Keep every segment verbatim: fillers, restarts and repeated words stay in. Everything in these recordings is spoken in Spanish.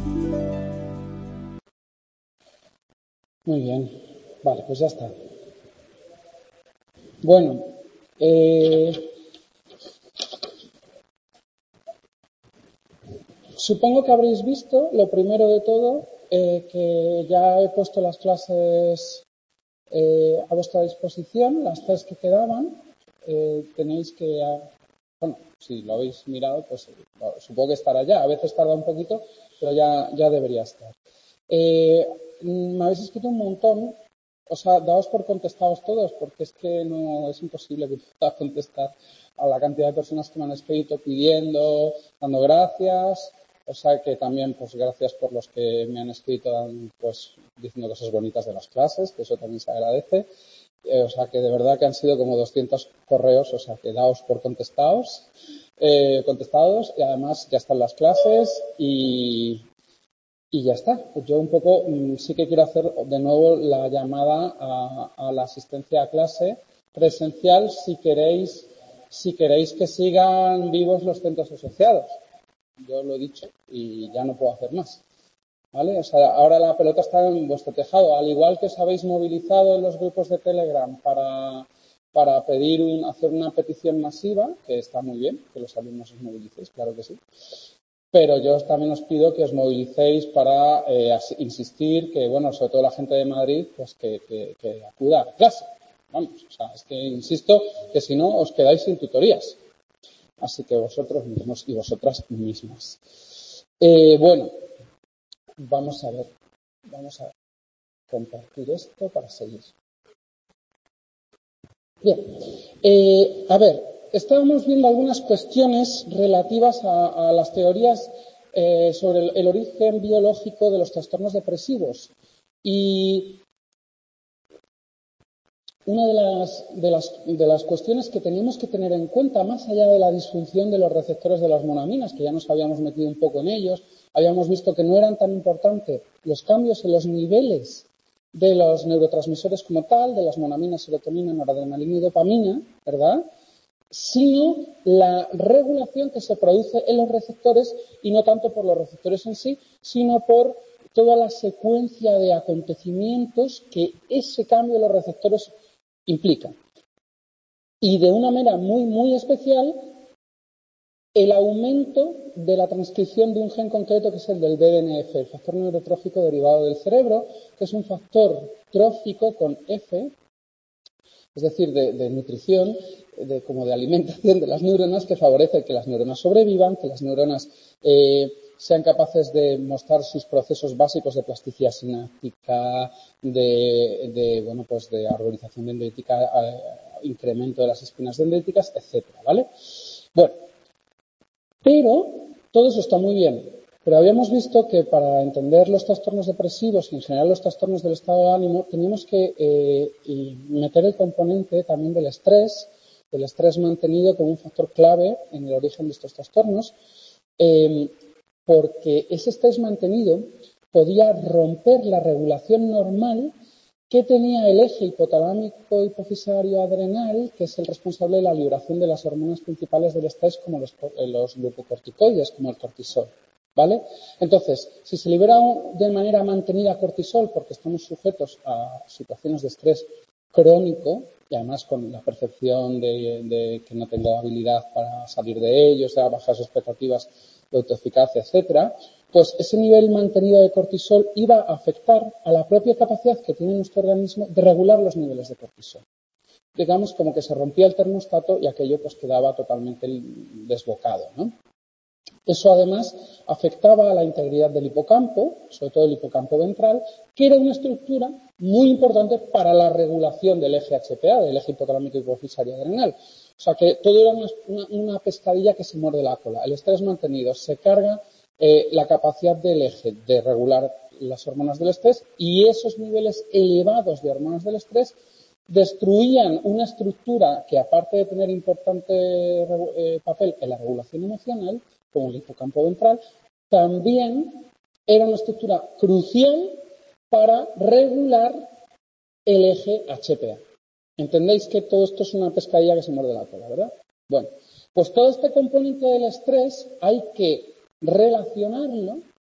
Muy bien. Vale, pues ya está. Bueno, eh, supongo que habréis visto, lo primero de todo, eh, que ya he puesto las clases eh, a vuestra disposición, las tres que quedaban. Eh, tenéis que, bueno, si lo habéis mirado, pues bueno, supongo que estará ya. A veces tarda un poquito, pero ya, ya debería estar. Eh, me habéis escrito un montón. O sea, daos por contestados todos, porque es que no es imposible que pueda contestar a la cantidad de personas que me han escrito pidiendo, dando gracias. O sea que también, pues gracias por los que me han escrito, pues diciendo cosas bonitas de las clases, que eso también se agradece. Eh, o sea que de verdad que han sido como doscientos correos, o sea que daos por contestados, eh, contestados, y además ya están las clases y, y ya está. Pues yo un poco mmm, sí que quiero hacer de nuevo la llamada a, a la asistencia a clase presencial si queréis, si queréis que sigan vivos los centros asociados. Yo lo he dicho y ya no puedo hacer más. ¿Vale? O sea, ahora la pelota está en vuestro tejado. Al igual que os habéis movilizado en los grupos de Telegram para, para pedir un, hacer una petición masiva, que está muy bien, que los alumnos os movilicéis, claro que sí. Pero yo también os pido que os movilicéis para eh, insistir que, bueno, sobre todo la gente de Madrid, pues que, que, que acuda a clase. Vamos, o sea, es que insisto que si no os quedáis sin tutorías. Así que vosotros mismos y vosotras mismas. Eh, bueno, vamos a ver. Vamos a compartir esto para seguir. Bien. Eh, a ver, estábamos viendo algunas cuestiones relativas a, a las teorías eh, sobre el, el origen biológico de los trastornos depresivos. Y una de las, de, las, de las cuestiones que tenemos que tener en cuenta, más allá de la disfunción de los receptores de las monaminas, que ya nos habíamos metido un poco en ellos, habíamos visto que no eran tan importantes los cambios en los niveles de los neurotransmisores como tal, de las monaminas, serotonina, noradrenalina y dopamina, ¿verdad?, sino la regulación que se produce en los receptores, y no tanto por los receptores en sí, sino por toda la secuencia de acontecimientos que ese cambio de los receptores implica. Y de una manera muy, muy especial, el aumento de la transcripción de un gen concreto que es el del B D N F, el factor neurotrófico derivado del cerebro, que es un factor trófico con F, es decir, de, de nutrición, de, como de alimentación de las neuronas, que favorece que las neuronas sobrevivan, que las neuronas eh, sean capaces de mostrar sus procesos básicos de plasticidad sináptica, de, de, bueno, pues de arborización dendrítica, eh, incremento de las espinas dendríticas, etcétera, ¿vale? Bueno, pero todo eso está muy bien. Pero habíamos visto que para entender los trastornos depresivos y en general los trastornos del estado de ánimo teníamos que eh, y meter el componente también del estrés, del estrés mantenido como un factor clave en el origen de estos trastornos, eh, porque ese estrés mantenido podía romper la regulación normal que tenía el eje hipotalámico hipofisario adrenal, que es el responsable de la liberación de las hormonas principales del estrés, como los, los glucocorticoides, como el cortisol. ¿Vale? Entonces, si se libera de manera mantenida cortisol, porque estamos sujetos a situaciones de estrés crónico, y además con la percepción de, de que no tengo habilidad para salir de ello, o sea, bajas expectativas de autoeficacia, etcétera, pues ese nivel mantenido de cortisol iba a afectar a la propia capacidad que tiene nuestro organismo de regular los niveles de cortisol. Digamos como que se rompía el termostato y aquello pues quedaba totalmente desbocado, ¿no? Eso además afectaba a la integridad del hipocampo, sobre todo el hipocampo ventral, que era una estructura muy importante para la regulación del eje H P A, del eje hipotalámico hipofisario adrenal. O sea que todo era una, una, una pescadilla que se muerde la cola. El estrés mantenido se carga eh, la capacidad del eje de regular las hormonas del estrés, y esos niveles elevados de hormonas del estrés destruían una estructura que, aparte de tener importante eh, papel en la regulación emocional, como el hipocampo ventral, también era una estructura crucial para regular el eje H P A. ¿Entendéis que todo esto es una pescadilla que se muerde la cola, verdad? Bueno, pues todo este componente del estrés hay que relacionarlo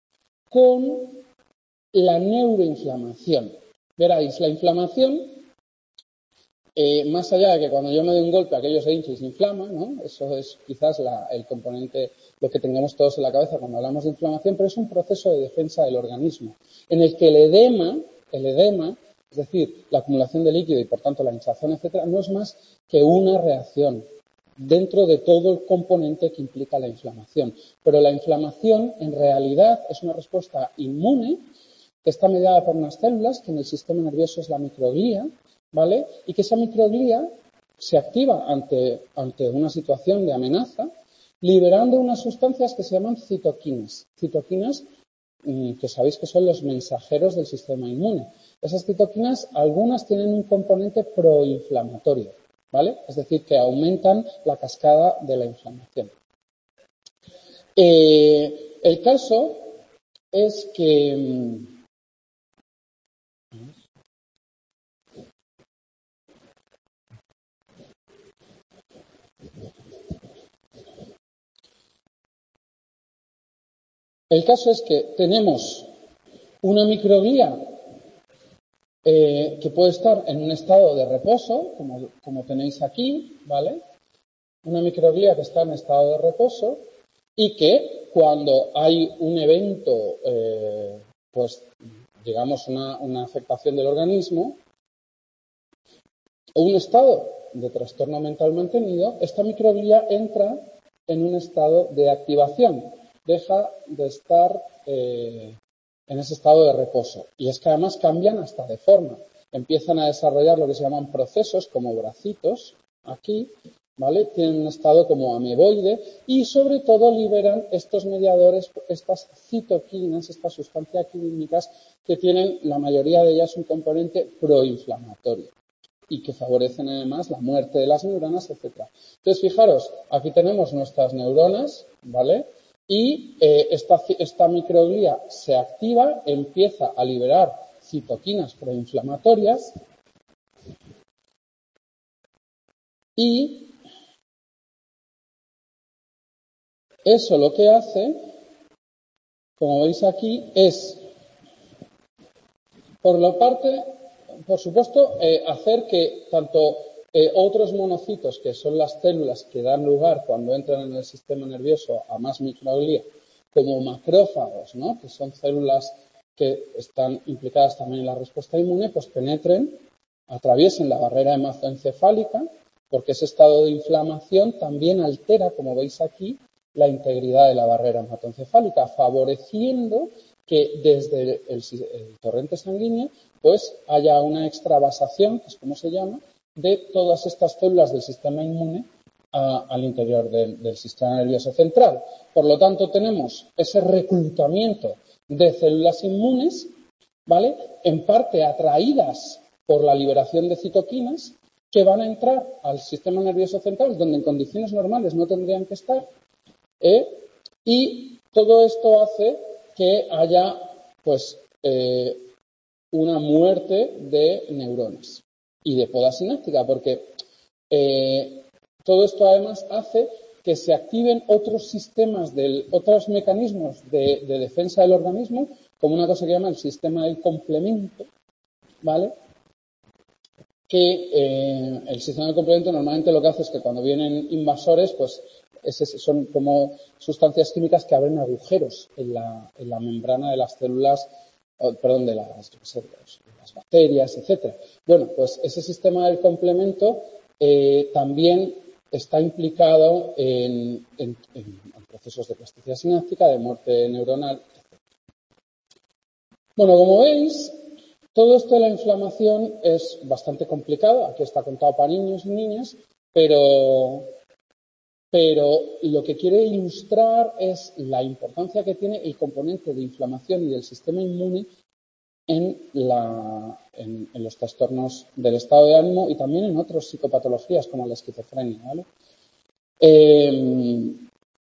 con la neuroinflamación. Veráis, la inflamación, eh, más allá de que cuando yo me doy un golpe aquello se hincha y se inflama, ¿no? Eso es quizás la, el componente, lo que tengamos todos en la cabeza cuando hablamos de inflamación, pero es un proceso de defensa del organismo, en el que el edema, el edema, es decir, la acumulación de líquido y por tanto la hinchazón, etcétera, no es más que una reacción dentro de todo el componente que implica la inflamación. Pero la inflamación, en realidad, es una respuesta inmune que está mediada por unas células, que en el sistema nervioso es la microglía, ¿vale? Y que esa microglía se activa ante, ante una situación de amenaza, liberando unas sustancias que se llaman citoquinas. Citoquinas que sabéis que son los mensajeros del sistema inmune. Esas citoquinas, algunas tienen un componente proinflamatorio, ¿vale? Es decir, que aumentan la cascada de la inflamación. Eh, el caso es que el caso es que tenemos una microglía eh, que puede estar en un estado de reposo, como, como tenéis aquí, ¿vale? Una microglía que está en estado de reposo y que cuando hay un evento, eh, pues digamos una, una afectación del organismo o un estado de trastorno mental mantenido, esta microglía entra en un estado de activación, deja de estar eh, en ese estado de reposo. Y es que además cambian hasta de forma. Empiezan a desarrollar lo que se llaman procesos como bracitos, aquí, ¿vale? Tienen un estado como ameboide y sobre todo liberan estos mediadores, estas citoquinas, estas sustancias químicas que tienen, la mayoría de ellas, un componente proinflamatorio y que favorecen además la muerte de las neuronas, etcétera. Entonces, fijaros, aquí tenemos nuestras neuronas, ¿vale? Y eh, esta, esta microglía se activa, empieza a liberar citoquinas proinflamatorias y eso lo que hace, como veis aquí, es, por la parte, por supuesto, eh, hacer que tanto eh, otros monocitos, que son las células que dan lugar cuando entran en el sistema nervioso a más microglía, como macrófagos, ¿no? Que son células que están implicadas también en la respuesta inmune, pues penetren, atraviesen la barrera hematoencefálica, porque ese estado de inflamación también altera, como veis aquí, la integridad de la barrera hematoencefálica, favoreciendo que desde el, el, el torrente sanguíneo pues haya una extravasación, que es como se llama, de todas estas células del sistema inmune a, al interior del, del sistema nervioso central. Por lo tanto, tenemos ese reclutamiento de células inmunes, ¿vale? En parte atraídas por la liberación de citoquinas que van a entrar al sistema nervioso central, donde en condiciones normales no tendrían que estar, ¿eh? Y todo esto hace que haya, pues, eh, una muerte de neuronas y de poda sináptica, porque eh, todo esto además hace que se activen otros sistemas, del, otros mecanismos de, de defensa del organismo, como una cosa que llama el sistema del complemento, ¿vale? Que eh, el sistema del complemento normalmente lo que hace es que cuando vienen invasores, pues ese, son como sustancias químicas que abren agujeros en la, en la membrana de las células, oh, perdón, de las, yo qué sé, de las bacterias, etcétera. Bueno, pues ese sistema del complemento eh, también está implicado en, en, en procesos de plasticidad sináptica, de muerte neuronal, etcétera. Bueno, como veis, todo esto de la inflamación es bastante complicado. Aquí está contado para niños y niñas, pero, pero lo que quiere ilustrar es la importancia que tiene el componente de inflamación y del sistema inmune en, la, en, en los trastornos del estado de ánimo y también en otras psicopatologías como la esquizofrenia, ¿vale? Eh,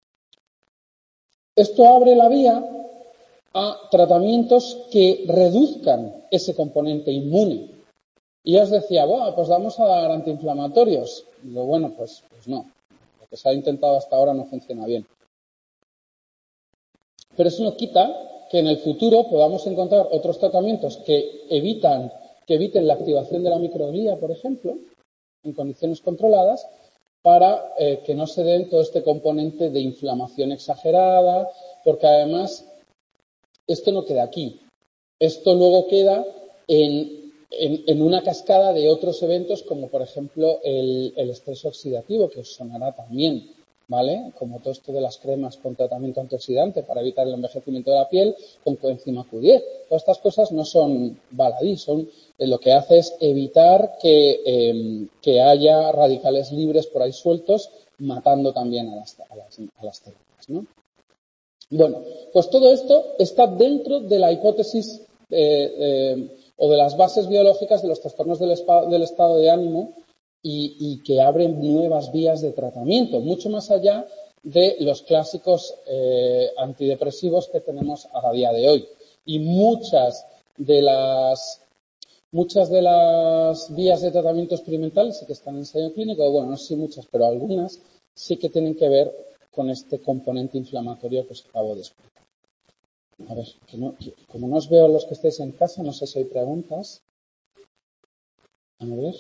esto abre la vía a tratamientos que reduzcan ese componente inmune. Y yo os decía, bueno, pues vamos a dar antiinflamatorios. Digo, bueno, pues, pues no. Lo que se ha intentado hasta ahora no funciona bien. Pero eso no quita que en el futuro podamos encontrar otros tratamientos que evitan, que eviten la activación de la microglía, por ejemplo, en condiciones controladas, para eh, que no se den todo este componente de inflamación exagerada, porque además esto no queda aquí. Esto luego queda en, en, en una cascada de otros eventos, como por ejemplo el, el estrés oxidativo, que os sonará también, ¿vale? Como todo esto de las cremas con tratamiento antioxidante para evitar el envejecimiento de la piel, con coenzima Q diez. Todas estas cosas no son baladí, son eh, lo que hace es evitar que, eh, que haya radicales libres por ahí sueltos, matando también a las, a las, a las células, ¿no? Bueno, pues todo esto está dentro de la hipótesis eh, eh, o de las bases biológicas de los trastornos del, del estado de ánimo y, y que abren nuevas vías de tratamiento, mucho más allá de los clásicos eh, antidepresivos que tenemos a día de hoy. Y muchas de las muchas de las vías de tratamiento experimental sí que están en ensayo clínico, bueno, no sé si muchas, pero algunas sí que tienen que ver con este componente inflamatorio que os acabo de explicar. A ver, que no, que, como no os veo los que estéis en casa, no sé si hay preguntas. A ver.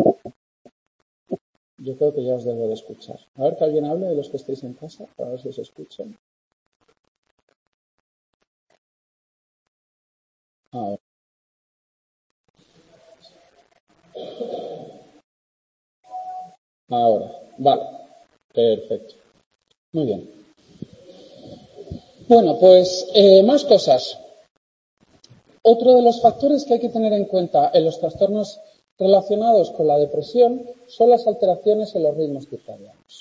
Yo creo que ya os debo de escuchar. A ver, que alguien hable de los que estéis en casa, para ver si os escuchan. A ver. Ahora, vale. Perfecto. Muy bien. Bueno, pues eh, más cosas. Otro de los factores que hay que tener en cuenta en los trastornos relacionados con la depresión son las alteraciones en los ritmos circadianos.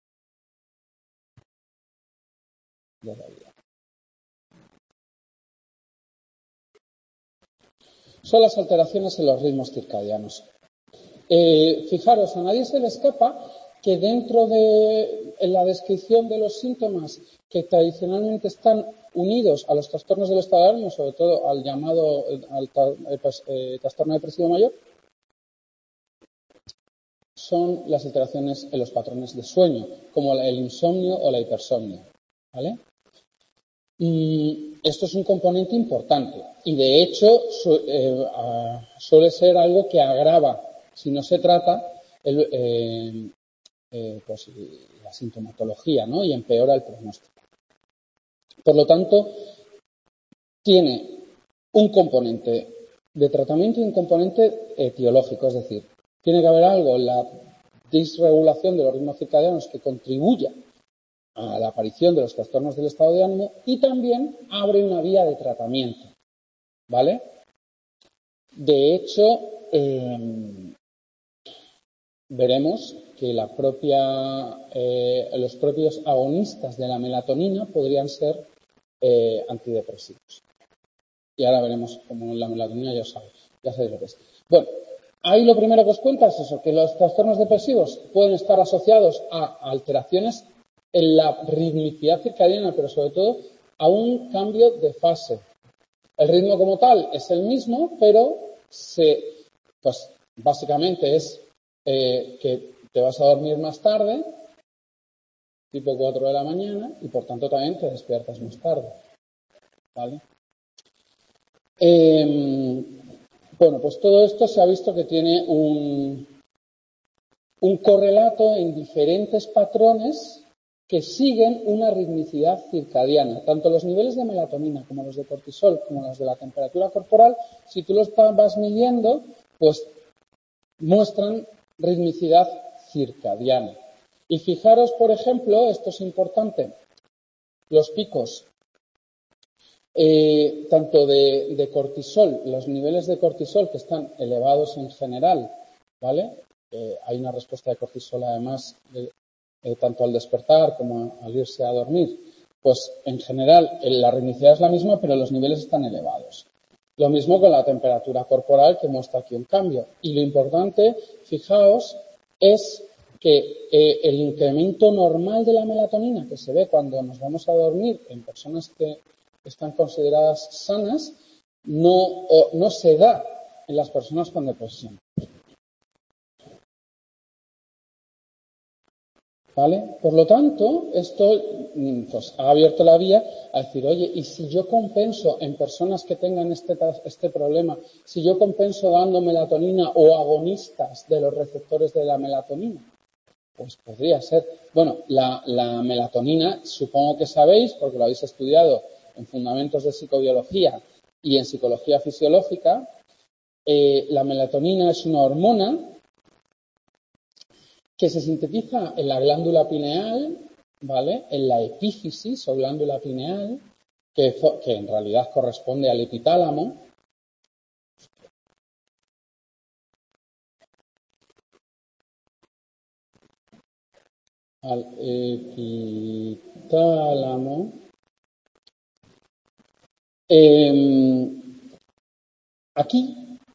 Son las alteraciones en los ritmos circadianos. Eh, fijaros, a nadie se le escapa que dentro de en la descripción de los síntomas que tradicionalmente están unidos a los trastornos del estado de ánimo, sobre todo al llamado al, al, eh, trastorno depresivo mayor, son las alteraciones en los patrones de sueño, como el insomnio o la hipersomnia, ¿vale? Y esto es un componente importante y, de hecho, su, eh, a, suele ser algo que agrava, si no se trata, el, eh, eh, pues, la sintomatología, ¿no? Y empeora el pronóstico. Por lo tanto, tiene un componente de tratamiento y un componente etiológico, es decir, tiene que haber algo en la disregulación de los ritmos circadianos que contribuya a la aparición de los trastornos del estado de ánimo y también abre una vía de tratamiento, ¿vale? De hecho, eh, veremos que la propia, eh, los propios agonistas de la melatonina podrían ser eh, antidepresivos. Y ahora veremos cómo la melatonina ya sabéis, ya sabéis lo que es. Bueno, ahí lo primero que os cuento es eso, que los trastornos depresivos pueden estar asociados a alteraciones en la ritmicidad circadiana, pero sobre todo a un cambio de fase. El ritmo como tal es el mismo, pero se, pues básicamente es eh, que te vas a dormir más tarde, tipo cuatro de la mañana, y por tanto también te despiertas más tarde, ¿vale? Eh, bueno, pues todo esto se ha visto que tiene un, un correlato en diferentes patrones que siguen una ritmicidad circadiana. Tanto los niveles de melatonina como los de cortisol, como los de la temperatura corporal, si tú los vas midiendo, pues muestran ritmicidad circadiana. Y fijaros, por ejemplo, esto es importante, los picos eh, tanto de, de cortisol, los niveles de cortisol que están elevados en general, ¿vale? Eh, hay una respuesta de cortisol además de, eh, tanto al despertar como al irse a dormir. Pues en general la ritmicidad es la misma, pero los niveles están elevados. Lo mismo con la temperatura corporal, que muestra aquí un cambio. Y lo importante, fijaos, es que eh, el incremento normal de la melatonina que se ve cuando nos vamos a dormir en personas que están consideradas sanas, no, o, no se da en las personas con depresión. ¿Vale? Por lo tanto, esto pues, ha abierto la vía a decir, oye, ¿y si yo compenso en personas que tengan este, este problema, si yo compenso dando melatonina o agonistas de los receptores de la melatonina? Pues podría ser. Bueno, la, la melatonina, supongo que sabéis, porque lo habéis estudiado en fundamentos de psicobiología y en psicología fisiológica, eh, la melatonina es una hormona que se sintetiza en la glándula pineal, ¿vale? En la epífisis o glándula pineal, que, que en realidad corresponde al epitálamo. Al epitálamo. Eh, aquí,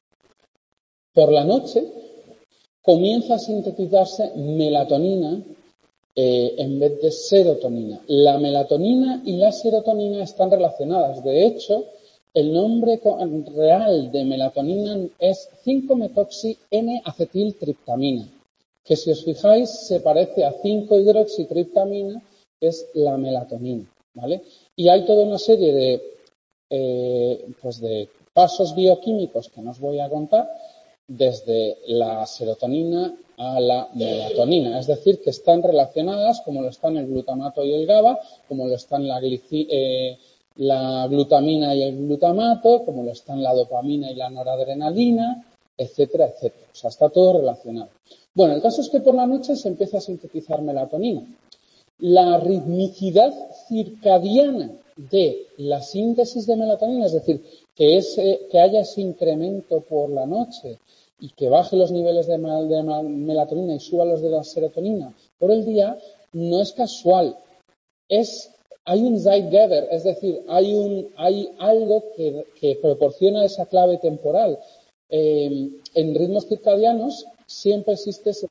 por la noche, comienza a sintetizarse melatonina eh, en vez de serotonina. La melatonina y la serotonina están relacionadas. De hecho, el nombre real de melatonina es cinco metoxi N acetiltriptamina, que si os fijáis se parece a cinco hidroxitriptamina, que es la melatonina, ¿vale? Y hay toda una serie de, eh, pues de pasos bioquímicos que no os voy a contar, desde la serotonina a la melatonina, es decir, que están relacionadas como lo están el glutamato y el GABA, como lo están la, glici eh, la glutamina y el glutamato, como lo están la dopamina y la noradrenalina, etcétera, etcétera. O sea, está todo relacionado. Bueno, el caso es que por la noche se empieza a sintetizar melatonina. La ritmicidad circadiana de la síntesis de melatonina, es decir, que, ese, que haya ese incremento por la noche y que baje los niveles de, de melatonina y suba los de la serotonina por el día, no es casual. Es, hay un Zeitgeber, es decir, hay, un, hay algo que, que proporciona esa clave temporal. Eh, en ritmos circadianos siempre existe ese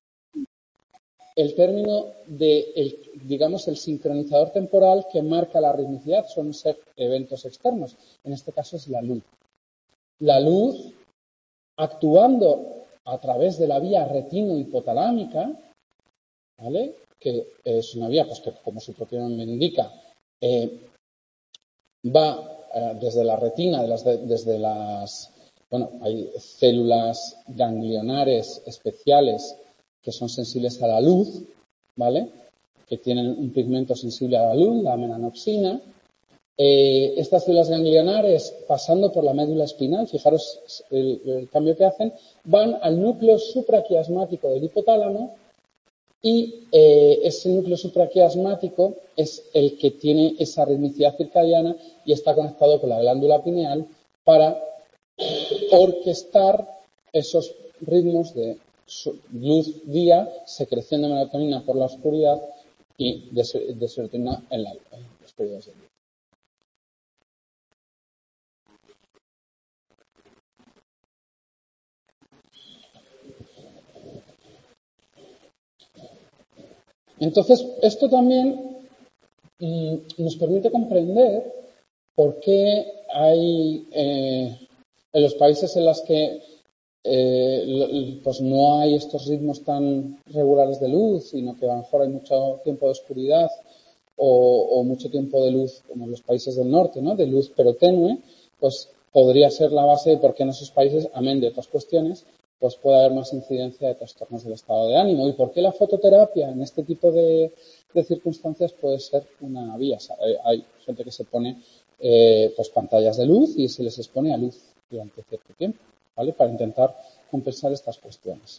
el término de, el, digamos, el sincronizador temporal que marca la ritmicidad son ser eventos externos. En este caso es la luz. La luz, actuando a través de la vía retino-hipotalámica, ¿vale? Que es una vía, pues que como su propio nombre indica, eh, va eh, desde la retina, de las, de, desde las, bueno, hay células ganglionares especiales que son sensibles a la luz, ¿vale? Que tienen un pigmento sensible a la luz, la melanopsina. Eh, estas células ganglionares, pasando por la médula espinal, fijaros el, el cambio que hacen, van al núcleo supraquiasmático del hipotálamo y eh, ese núcleo supraquiasmático es el que tiene esa ritmicidad circadiana y está conectado con la glándula pineal para orquestar esos ritmos de luz día, secreción de melatonina por la oscuridad y de, de serotonina en, la, en los periodos del día. Entonces, esto también mmm, nos permite comprender por qué hay eh, en los países en los que Eh, pues no hay estos ritmos tan regulares de luz, sino que a lo mejor hay mucho tiempo de oscuridad o, o mucho tiempo de luz, como en los países del norte, ¿no? De luz pero tenue, pues podría ser la base de por qué en esos países, amén de otras cuestiones, pues puede haber más incidencia de trastornos del estado de ánimo. ¿Y por qué la fototerapia en este tipo de, de circunstancias puede ser una vía? Hay gente que se pone eh, pues pantallas de luz y se les expone a luz durante cierto tiempo, ¿vale? Para intentar compensar estas cuestiones.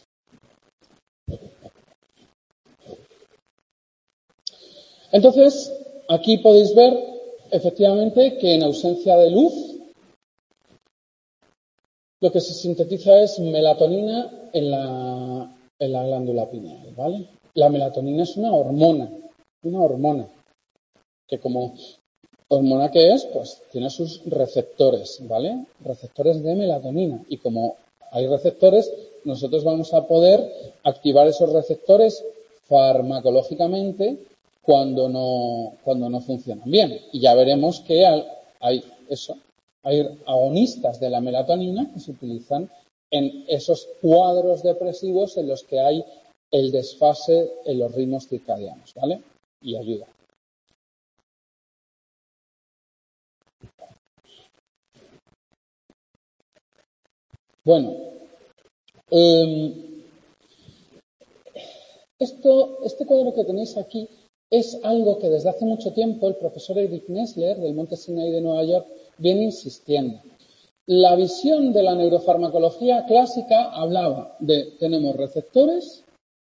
Entonces, aquí podéis ver efectivamente que en ausencia de luz lo que se sintetiza es melatonina en la, en la glándula pineal, ¿vale? La melatonina es una hormona, una hormona que como hormona que es, pues tiene sus receptores, ¿vale? Receptores de melatonina. Y como hay receptores, nosotros vamos a poder activar esos receptores farmacológicamente cuando no, cuando no funcionan bien. Y ya veremos que hay eso, hay agonistas de la melatonina que se utilizan en esos cuadros depresivos en los que hay el desfase en los ritmos circadianos, ¿vale? Y ayuda. Bueno, eh, esto, este cuadro que tenéis aquí es algo que desde hace mucho tiempo el profesor Eric Nestler del Monte Sinai de Nueva York viene insistiendo. La visión de la neurofarmacología clásica hablaba de, tenemos receptores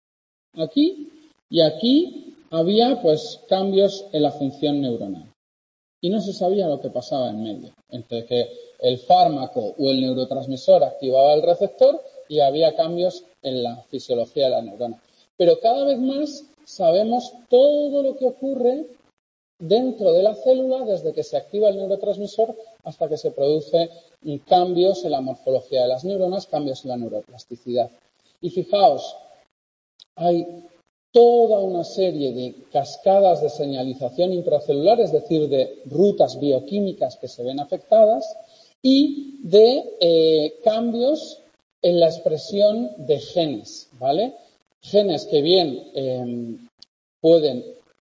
aquí y aquí había pues cambios en la función neuronal. Y no se sabía lo que pasaba en medio, entre que el fármaco o el neurotransmisor activaba el receptor y había cambios en la fisiología de la neurona. Pero cada vez más sabemos todo lo que ocurre dentro de la célula desde que se activa el neurotransmisor hasta que se producen cambios en la morfología de las neuronas, cambios en la neuroplasticidad. Y fijaos, hay toda una serie de cascadas de señalización intracelular, es decir, de rutas bioquímicas que se ven afectadas y de eh, cambios en la expresión de genes, ¿vale? Genes que bien eh, pueden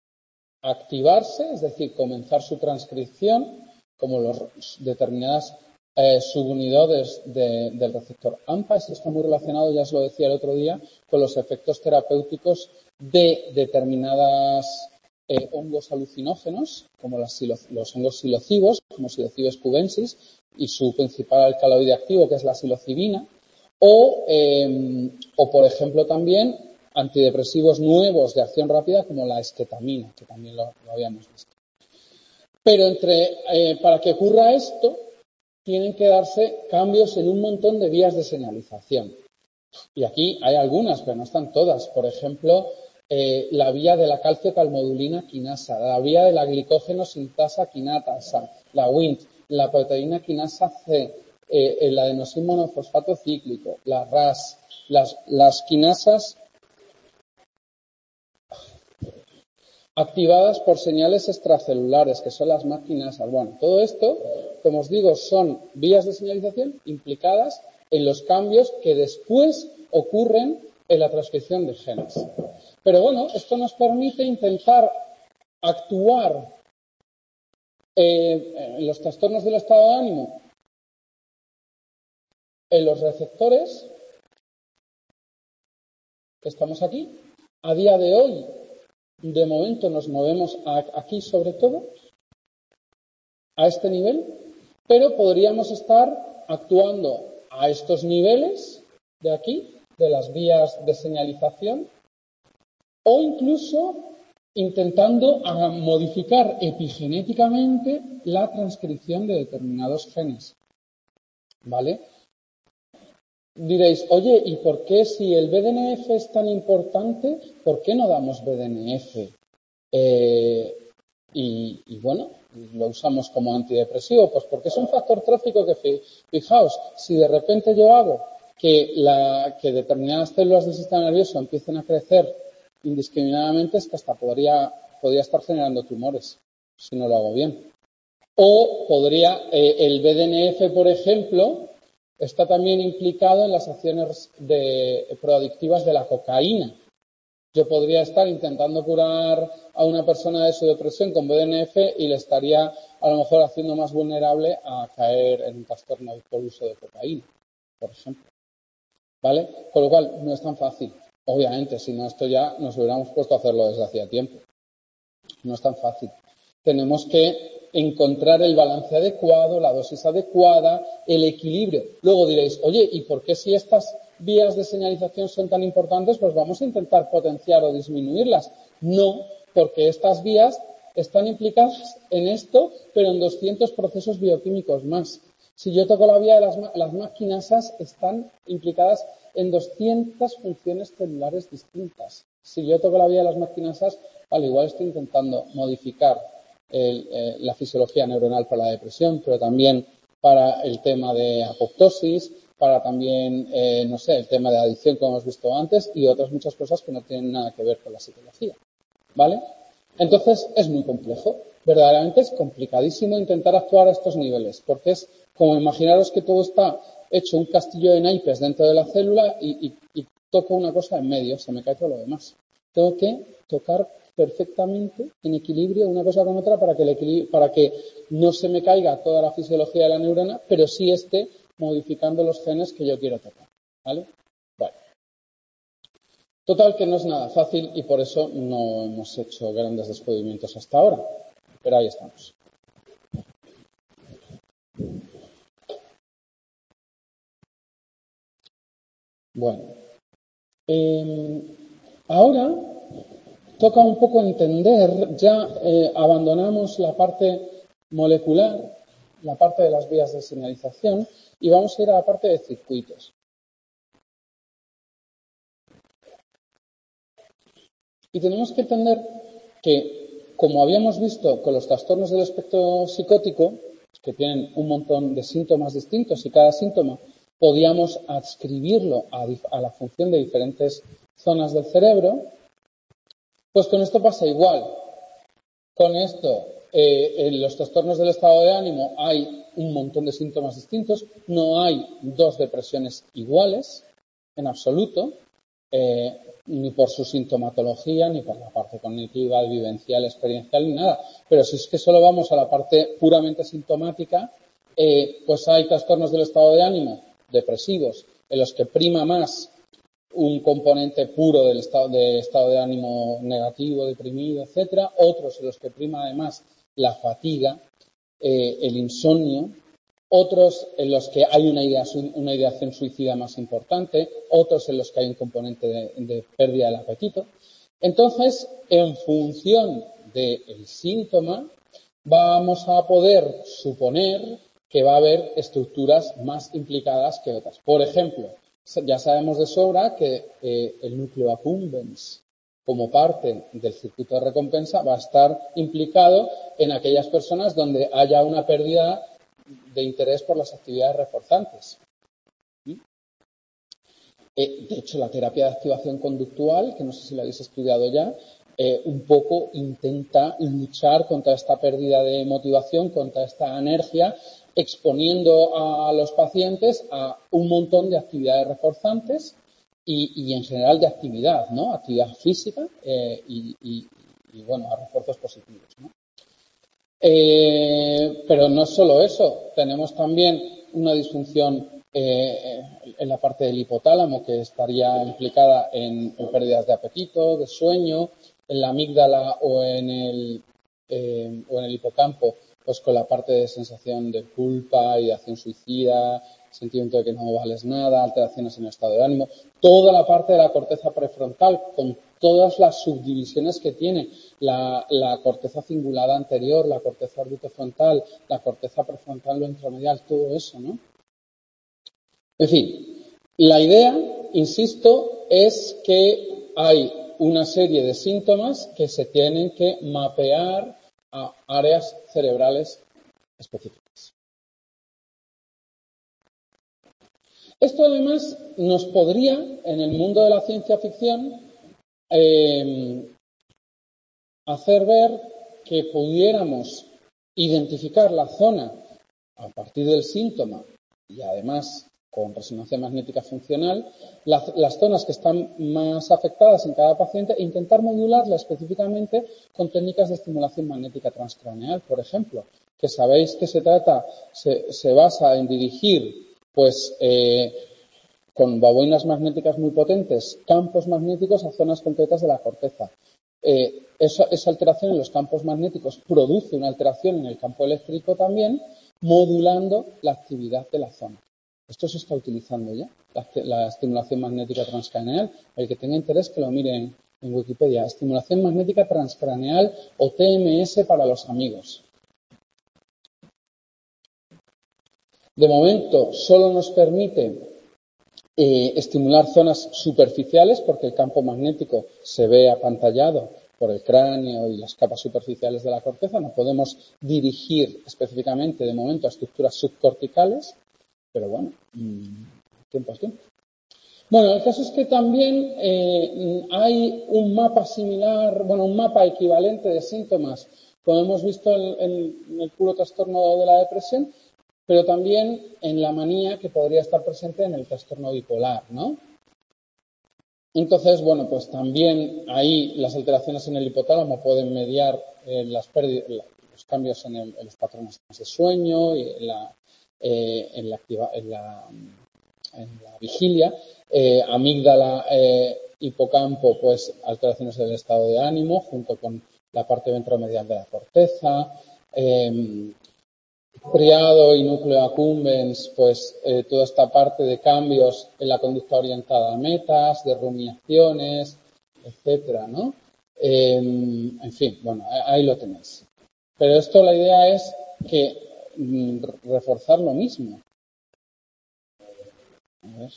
activarse, es decir, comenzar su transcripción, como los determinadas eh, subunidades de, del receptor AMPA. Esto está muy relacionado, ya os lo decía el otro día, con los efectos terapéuticos de determinadas eh, hongos alucinógenos, como las, los hongos silocibos, como Psilocybes cubensis, y su principal alcaloide activo, que es la psilocibina, o, eh, o por ejemplo, también antidepresivos nuevos de acción rápida, como la esketamina, que también lo, lo habíamos visto. Pero entre, eh, para que ocurra esto, tienen que darse cambios en un montón de vías de señalización. Y aquí hay algunas, pero no están todas. Por ejemplo, eh, la vía de la calcio-calmodulina quinasa, la vía de la glicógeno sintasa quinatasa, la W I N T, la proteína quinasa C, eh, el adenosin monofosfato cíclico, la R A S, las, las quinasas activadas por señales extracelulares, que son las MAC-quinasas. Bueno, todo esto, como os digo, son vías de señalización implicadas en los cambios que después ocurren en la transcripción de genes. Pero bueno, esto nos permite intentar actuar eh, en los trastornos del estado de ánimo, en los receptores, que estamos aquí. A día de hoy, de momento nos movemos aquí sobre todo, a este nivel, pero podríamos estar actuando a estos niveles de aquí, de las vías de señalización, o incluso intentando modificar epigenéticamente la transcripción de determinados genes. ¿Vale? Diréis, oye, ¿y por qué si el B D N F es tan importante, por qué no damos B D N F? Eh, y, y bueno, lo usamos como antidepresivo, pues porque es un factor trófico que, fijaos, si de repente yo hago que, la, que determinadas células del sistema nervioso empiecen a crecer indiscriminadamente, es que hasta podría, podría estar generando tumores, si no lo hago bien. O podría, eh, el B D N F, por ejemplo, está también implicado en las acciones de, proadictivas de la cocaína. Yo podría estar intentando curar a una persona de su depresión con B D N F y le estaría a lo mejor haciendo más vulnerable a caer en un trastorno por uso de cocaína, por ejemplo. ¿Vale? Con lo cual, no es tan fácil. Obviamente, si no, esto ya nos hubiéramos puesto a hacerlo desde hacía tiempo. No es tan fácil. Tenemos que encontrar el balance adecuado, la dosis adecuada, el equilibrio. Luego diréis, oye, ¿y por qué si estas vías de señalización son tan importantes, pues vamos a intentar potenciar o disminuirlas? No, porque estas vías están implicadas en esto, pero en doscientos procesos bioquímicos más. Si yo toco la vía de las, las MAC-quinasas, están implicadas en doscientas funciones celulares distintas. Si yo toco la vía de las MAC-quinasas, al igual estoy intentando modificar el, eh, la fisiología neuronal para la depresión, pero también para el tema de apoptosis, para también, eh, no sé, el tema de adicción, como hemos visto antes, y otras muchas cosas que no tienen nada que ver con la psicología. ¿Vale? Entonces, es muy complejo. Verdaderamente es complicadísimo intentar actuar a estos niveles, porque es como imaginaros que todo está hecho un castillo de naipes dentro de la célula y, y, y toco una cosa en medio, se me cae todo lo demás. Tengo que tocar perfectamente en equilibrio una cosa con otra para que, el para que no se me caiga toda la fisiología de la neurona, pero sí esté modificando los genes que yo quiero tocar. ¿Vale? Bueno. Total que no es nada fácil y por eso no hemos hecho grandes descubrimientos hasta ahora. Pero ahí estamos. Bueno. Eh, ahora toca un poco entender, ya eh, abandonamos la parte molecular, la parte de las vías de señalización, y vamos a ir a la parte de circuitos. Y tenemos que entender que, como habíamos visto con los trastornos del espectro psicótico, que tienen un montón de síntomas distintos y cada síntoma podíamos adscribirlo a, a la función de diferentes zonas del cerebro, pues con esto pasa igual. Con esto, eh, en los trastornos del estado de ánimo hay un montón de síntomas distintos, no hay dos depresiones iguales, en absoluto, eh, ni por su sintomatología, ni por la parte cognitiva, vivencial, experiencial, ni nada. Pero si es que solo vamos a la parte puramente sintomática, eh, pues hay trastornos del estado de ánimo depresivos en los que prima más un componente puro del estado de, estado de ánimo negativo, deprimido, etcétera, otros en los que prima además la fatiga, eh, el insomnio, otros en los que hay una, idea, una ideación suicida más importante, otros en los que hay un componente de, de pérdida del apetito. Entonces, en función del síntoma, vamos a poder suponer que va a haber estructuras más implicadas que otras. Por ejemplo, ya sabemos de sobra que eh, el núcleo accumbens, como parte del circuito de recompensa, va a estar implicado en aquellas personas donde haya una pérdida de interés por las actividades reforzantes. ¿Sí? Eh, de hecho, la terapia de activación conductual, que no sé si la habéis estudiado ya, eh, un poco intenta luchar contra esta pérdida de motivación, contra esta anergia, exponiendo a los pacientes a un montón de actividades reforzantes y, y en general de actividad, ¿no? Actividad física eh, y, y, y, bueno, a refuerzos positivos, ¿no? Eh, pero no es solo eso, tenemos también una disfunción eh, en la parte del hipotálamo que estaría implicada en, en pérdidas de apetito, de sueño, en la amígdala o en el, eh, o en el hipocampo, pues con la parte de sensación de culpa, ideación suicida, sentimiento de que no vales nada, alteraciones en el estado de ánimo, toda la parte de la corteza prefrontal con todas las subdivisiones que tiene, la, la corteza cingulada anterior, la corteza orbitofrontal, la corteza prefrontal ventromedial, todo eso, ¿no? En fin, la idea, insisto, es que hay una serie de síntomas que se tienen que mapear a áreas cerebrales específicas. Esto además nos podría, en el mundo de la ciencia ficción, eh, hacer ver que pudiéramos identificar la zona a partir del síntoma y además con resonancia magnética funcional, las, las zonas que están más afectadas en cada paciente e intentar modularla específicamente con técnicas de estimulación magnética transcraneal, por ejemplo, que sabéis que se trata, se, se basa en dirigir, pues, eh, con bobinas magnéticas muy potentes, campos magnéticos a zonas concretas de la corteza. Eh, esa, esa alteración en los campos magnéticos produce una alteración en el campo eléctrico también, modulando la actividad de la zona. Esto se está utilizando ya, la, la estimulación magnética transcraneal. El que tenga interés que lo mire en, en Wikipedia. Estimulación magnética transcraneal o T M S para los amigos. De momento, solo nos permite eh, estimular zonas superficiales porque el campo magnético se ve apantallado por el cráneo y las capas superficiales de la corteza. No podemos dirigir específicamente de momento a estructuras subcorticales. Pero bueno, tiempo es tiempo. Bueno, el caso es que también eh, hay un mapa similar, bueno, un mapa equivalente de síntomas, como hemos visto en, en el puro trastorno de la depresión, pero también en la manía que podría estar presente en el trastorno bipolar, ¿no? Entonces, bueno, pues también ahí las alteraciones en el hipotálamo pueden mediar eh, las pérdidas, los cambios en, el, en, los patrones de sueño y en la, eh, en la, activa, en la, en la vigilia. Eh, amígdala, eh, hipocampo, pues alteraciones del estado de ánimo junto con la parte ventromedial de la corteza. Eh, Striado y núcleo accumbens, pues eh, toda esta parte de cambios en la conducta orientada a metas, de rumiaciones, etcétera, ¿no? Eh, en fin, bueno, ahí lo tenéis. Pero esto la idea es que mm, reforzar lo mismo. A ver.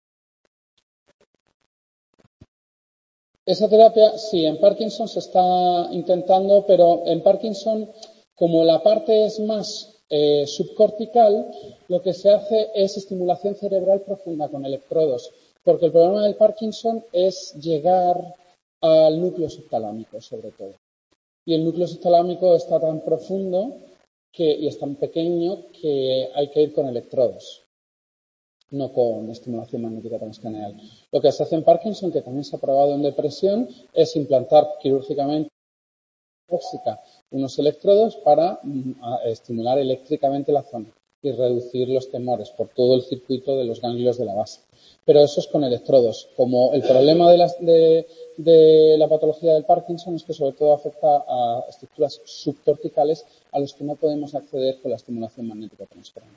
Esa terapia, sí, en Parkinson se está intentando, pero en Parkinson, como la parte es más eh, subcortical, lo que se hace es estimulación cerebral profunda con electrodos, porque el problema del Parkinson es llegar al núcleo subtalámico, sobre todo. Y el núcleo subtalámico está tan profundo que, y es tan pequeño que hay que ir con electrodos, no con estimulación magnética transcranial. Lo que se hace en Parkinson, que también se ha probado en depresión, es implantar quirúrgicamente tóxica unos electrodos para mm, estimular eléctricamente la zona y reducir los temores por todo el circuito de los ganglios de la base. Pero eso es con electrodos. Como el problema de, las, de, de la patología del Parkinson es que sobre todo afecta a estructuras subcorticales a los que no podemos acceder con la estimulación magnética transcranial.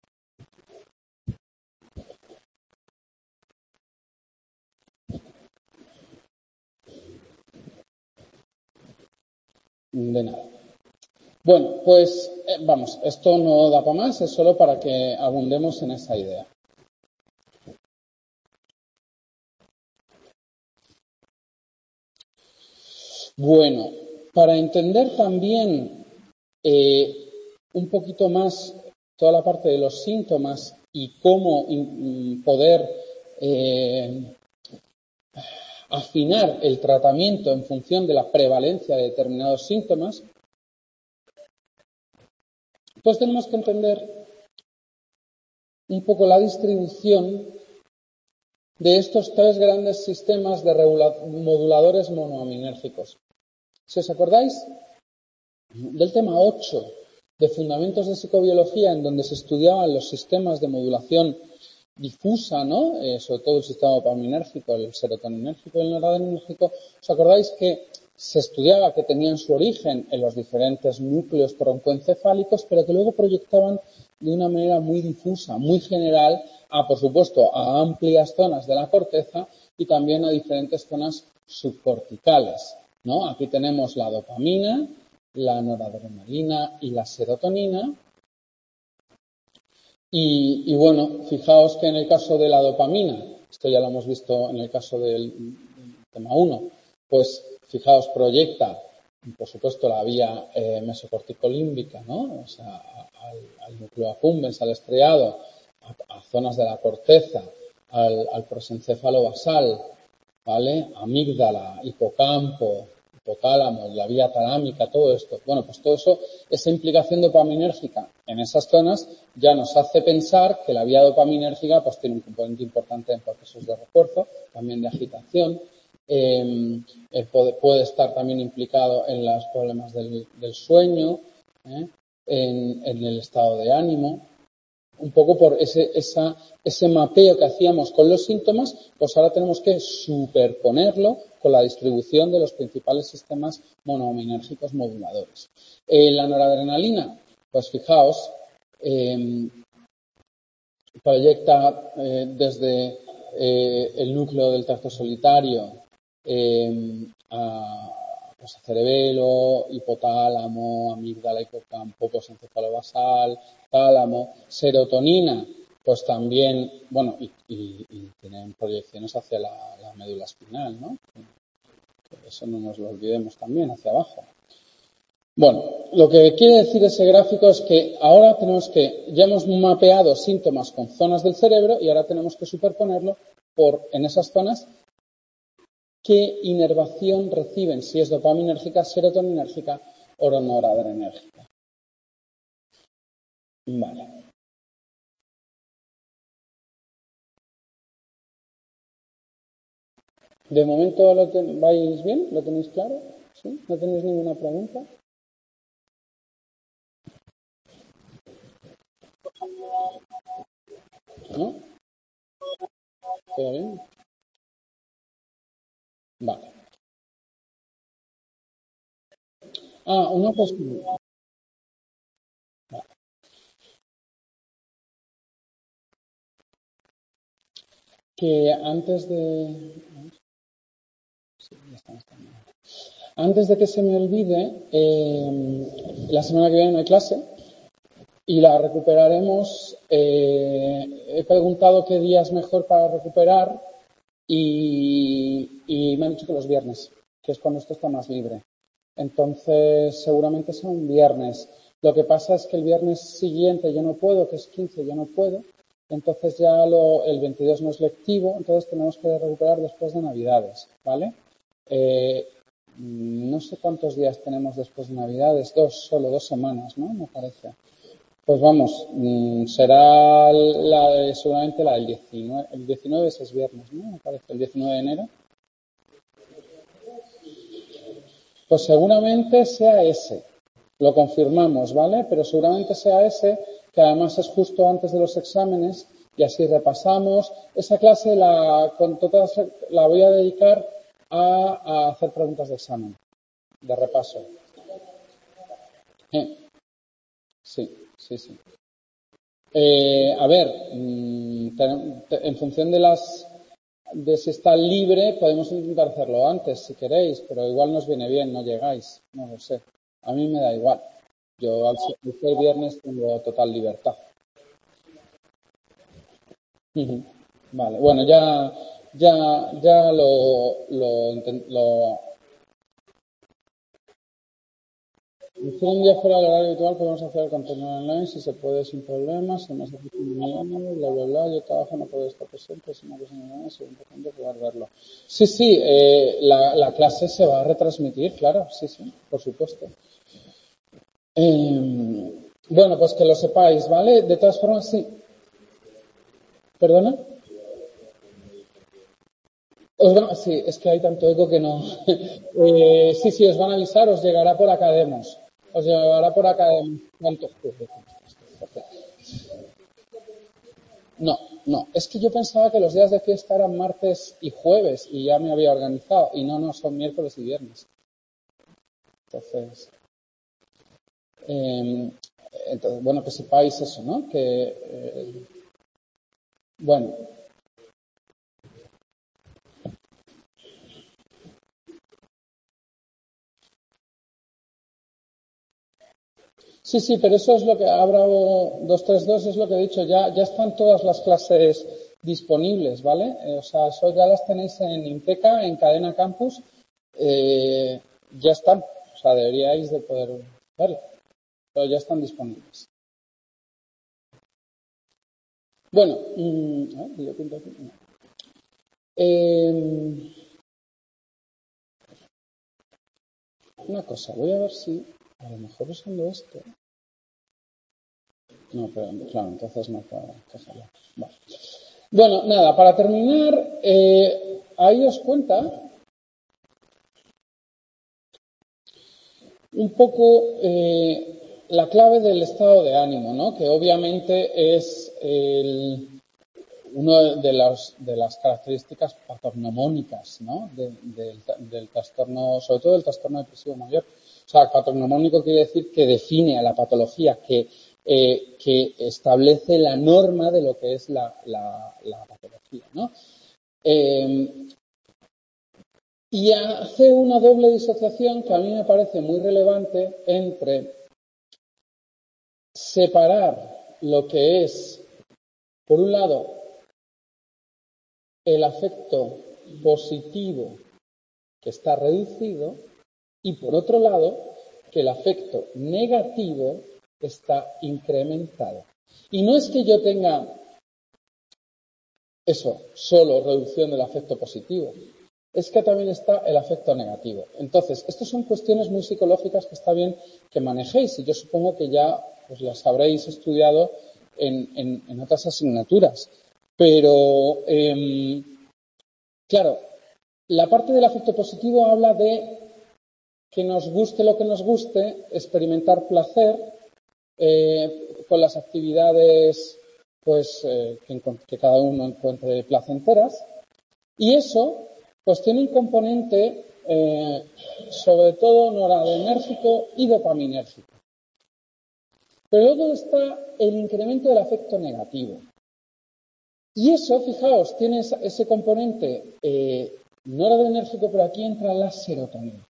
De nada. Bueno, pues eh, vamos, esto no da para más, es solo para que abundemos en esa idea. Bueno, para entender también eh, un poquito más toda la parte de los síntomas y cómo in, poder eh, afinar el tratamiento en función de la prevalencia de determinados síntomas, pues tenemos que entender un poco la distribución de estos tres grandes sistemas de moduladores monoaminérgicos. Si os acordáis del tema ocho de Fundamentos de Psicobiología, en donde se estudiaban los sistemas de modulación difusa, ¿no? Eh, sobre todo el sistema dopaminérgico, el serotoninérgico y el noradrenérgico, ¿os acordáis que se estudiaba que tenían su origen en los diferentes núcleos troncoencefálicos, pero que luego proyectaban de una manera muy difusa, muy general, a, por supuesto, a amplias zonas de la corteza y también a diferentes zonas subcorticales, ¿no? Aquí tenemos la dopamina, la noradrenalina y la serotonina. Y, y bueno, fijaos que en el caso de la dopamina, esto ya lo hemos visto en el caso del, del tema uno, pues fijaos, proyecta, por supuesto, la vía eh, mesocorticolímbica, ¿no? O sea, al, al núcleo accumbens, al estriado, a, a zonas de la corteza, al, al prosencéfalo basal, ¿vale? Amígdala, hipocampo, hipotálamo, la vía talámica, todo esto. Bueno, pues todo eso, esa implicación dopaminérgica en esas zonas ya nos hace pensar que la vía dopaminérgica pues tiene un componente importante en procesos de refuerzo, también de agitación. Eh, eh, puede, puede estar también implicado en los problemas del, del sueño, ¿eh? en, en el estado de ánimo. Un poco por ese, esa, ese mapeo que hacíamos con los síntomas, pues ahora tenemos que superponerlo con la distribución de los principales sistemas monoaminérgicos moduladores. Eh, la noradrenalina, pues fijaos, eh, proyecta eh, desde eh, el núcleo del tracto solitario eh, a pues, cerebelo, hipotálamo, amígdala, hipocampo, pues encéfalo basal, tálamo, serotonina, pues también, bueno, y, y, y tienen proyecciones hacia la, la médula espinal, ¿no? Eso no nos lo olvidemos también, hacia abajo. Bueno, lo que quiere decir ese gráfico es que ahora tenemos que, ya hemos mapeado síntomas con zonas del cerebro y ahora tenemos que superponerlo por, en esas zonas, qué inervación reciben, si es dopaminérgica, serotoninérgica o noradrenérgica. Vale. De momento lo ten, ¿vais bien? ¿Lo tenéis claro? ¿Sí? ¿No tenéis ninguna pregunta? ¿No? ¿Todo bien? Vale. Ah, una cosa. Que antes de... Sí, ya está, está bien. Antes de que se me olvide, eh, la semana que viene no hay clase y la recuperaremos. Eh, he preguntado qué día es mejor para recuperar y, y me han dicho que los viernes, que es cuando esto está más libre. Entonces, seguramente sea un viernes. Lo que pasa es que el viernes siguiente yo no puedo, que es quince, yo no puedo. Entonces ya lo, el veintidós no es lectivo, entonces tenemos que recuperar después de Navidades, ¿vale? Eh, no sé cuántos días tenemos después de Navidades, dos, solo dos semanas, ¿no? Me parece. Pues vamos, será la, seguramente la del diecinueve, el diecinueve es viernes, ¿no? Me parece, el diecinueve de enero. Pues seguramente sea ese, lo confirmamos, ¿vale? Pero seguramente sea ese, que además es justo antes de los exámenes y así repasamos. Esa clase la, con todas, la voy a dedicar a, a hacer preguntas de examen, de repaso. Eh, sí, sí, sí. Eh, a ver, en función de las de si está libre, podemos intentar hacerlo antes si queréis, pero igual nos viene bien, no llegáis, no lo sé. A mí me da igual. Yo al ser el viernes tengo total libertad. Uh-huh. Vale, bueno, ya, ya, ya lo, lo, lo Si un día fuera del horario habitual, podemos hacer el contenido online si se puede sin problemas, sin más difícil, bla, bla, bla. Yo trabajo, no puedo estar presente, si no puedo online, es importante poder verlo. Sí, sí, eh, la, la clase se va a retransmitir, claro, sí, sí, por supuesto. Eh, bueno, pues que lo sepáis, ¿vale? De todas formas, sí. ¿Perdona? Os van, sí, es que hay tanto eco que no. eh, sí, sí, os van a avisar, os llegará por Academos. Os llegará por Academos. ¿Cuántos? No, no. Es que yo pensaba que los días de fiesta eran martes y jueves y ya me había organizado. Y no, no, son miércoles y viernes. Entonces, eh, entonces bueno, que sepáis eso, ¿no? Que, eh, bueno. Sí, sí, pero eso es lo que habrá dos tres dos es lo que he dicho. Ya, ya están todas las clases disponibles, ¿vale? Eh, o sea, eso ya las tenéis en Impeca, en Cadena Campus. Eh, ya están. O sea, deberíais de poder verlo. Pero ya están disponibles. Bueno, mmm, a ver, yo pinto aquí. No. Eh, una cosa, voy a ver si a lo mejor usando esto. No, pero claro, entonces no te fallar. Vale. Bueno, nada, para terminar, eh, ahí os cuenta un poco eh, la clave del estado de ánimo, ¿no? Que obviamente es el, una de, las, de las características patognomónicas, ¿no? De, de, del trastorno, sobre todo del trastorno depresivo mayor. O sea, patognomónico quiere decir que define a la patología, que, eh, que establece la norma de lo que es la, la, la patología, ¿no? Eh, y hace una doble disociación que a mí me parece muy relevante entre separar lo que es, por un lado, el afecto positivo que está reducido y, por otro lado, que el afecto negativo está incrementado. Y no es que yo tenga eso, solo reducción del afecto positivo, es que también está el afecto negativo. Entonces, estas son cuestiones muy psicológicas que está bien que manejéis y yo supongo que ya pues, las habréis estudiado en, en, en otras asignaturas. Pero, eh, claro, La parte del afecto positivo habla de que nos guste lo que nos guste, experimentar placer eh, con las actividades pues eh, que, que cada uno encuentre placenteras, y eso pues tiene un componente eh, sobre todo noradrenérgico y dopaminérgico. Pero luego está el incremento del afecto negativo. Y eso, fijaos, tiene ese componente eh, noradrenérgico, pero aquí entra la serotonina.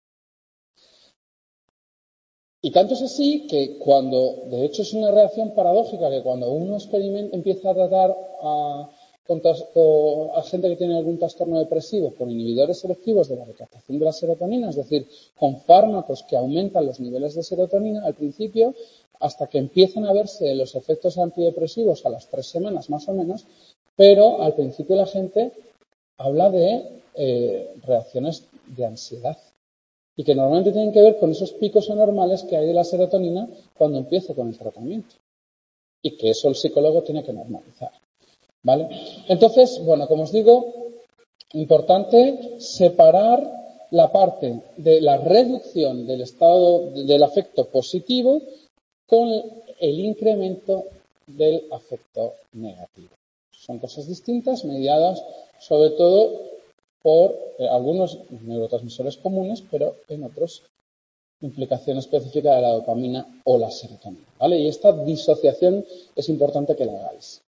Y tanto es así que cuando, de hecho es una reacción paradójica, que cuando uno experimenta, empieza a tratar a, con, con, a gente que tiene algún trastorno depresivo con inhibidores selectivos de la recaptación de la serotonina, es decir, con fármacos que aumentan los niveles de serotonina, al principio, hasta que empiezan a verse los efectos antidepresivos a las tres semanas más o menos, pero al principio la gente habla de eh, reacciones de ansiedad. Y que normalmente tienen que ver con esos picos anormales que hay de la serotonina cuando empiece con el tratamiento. Y que eso el psicólogo tiene que normalizar. ¿Vale? Entonces, bueno, como os digo, importante separar la parte de la reducción del estado del afecto positivo con el incremento del afecto negativo. Son cosas distintas, mediadas sobre todo por eh, algunos neurotransmisores comunes, pero en otros implicación específica de la dopamina o la serotonina, ¿vale? Y esta disociación es importante que la hagáis.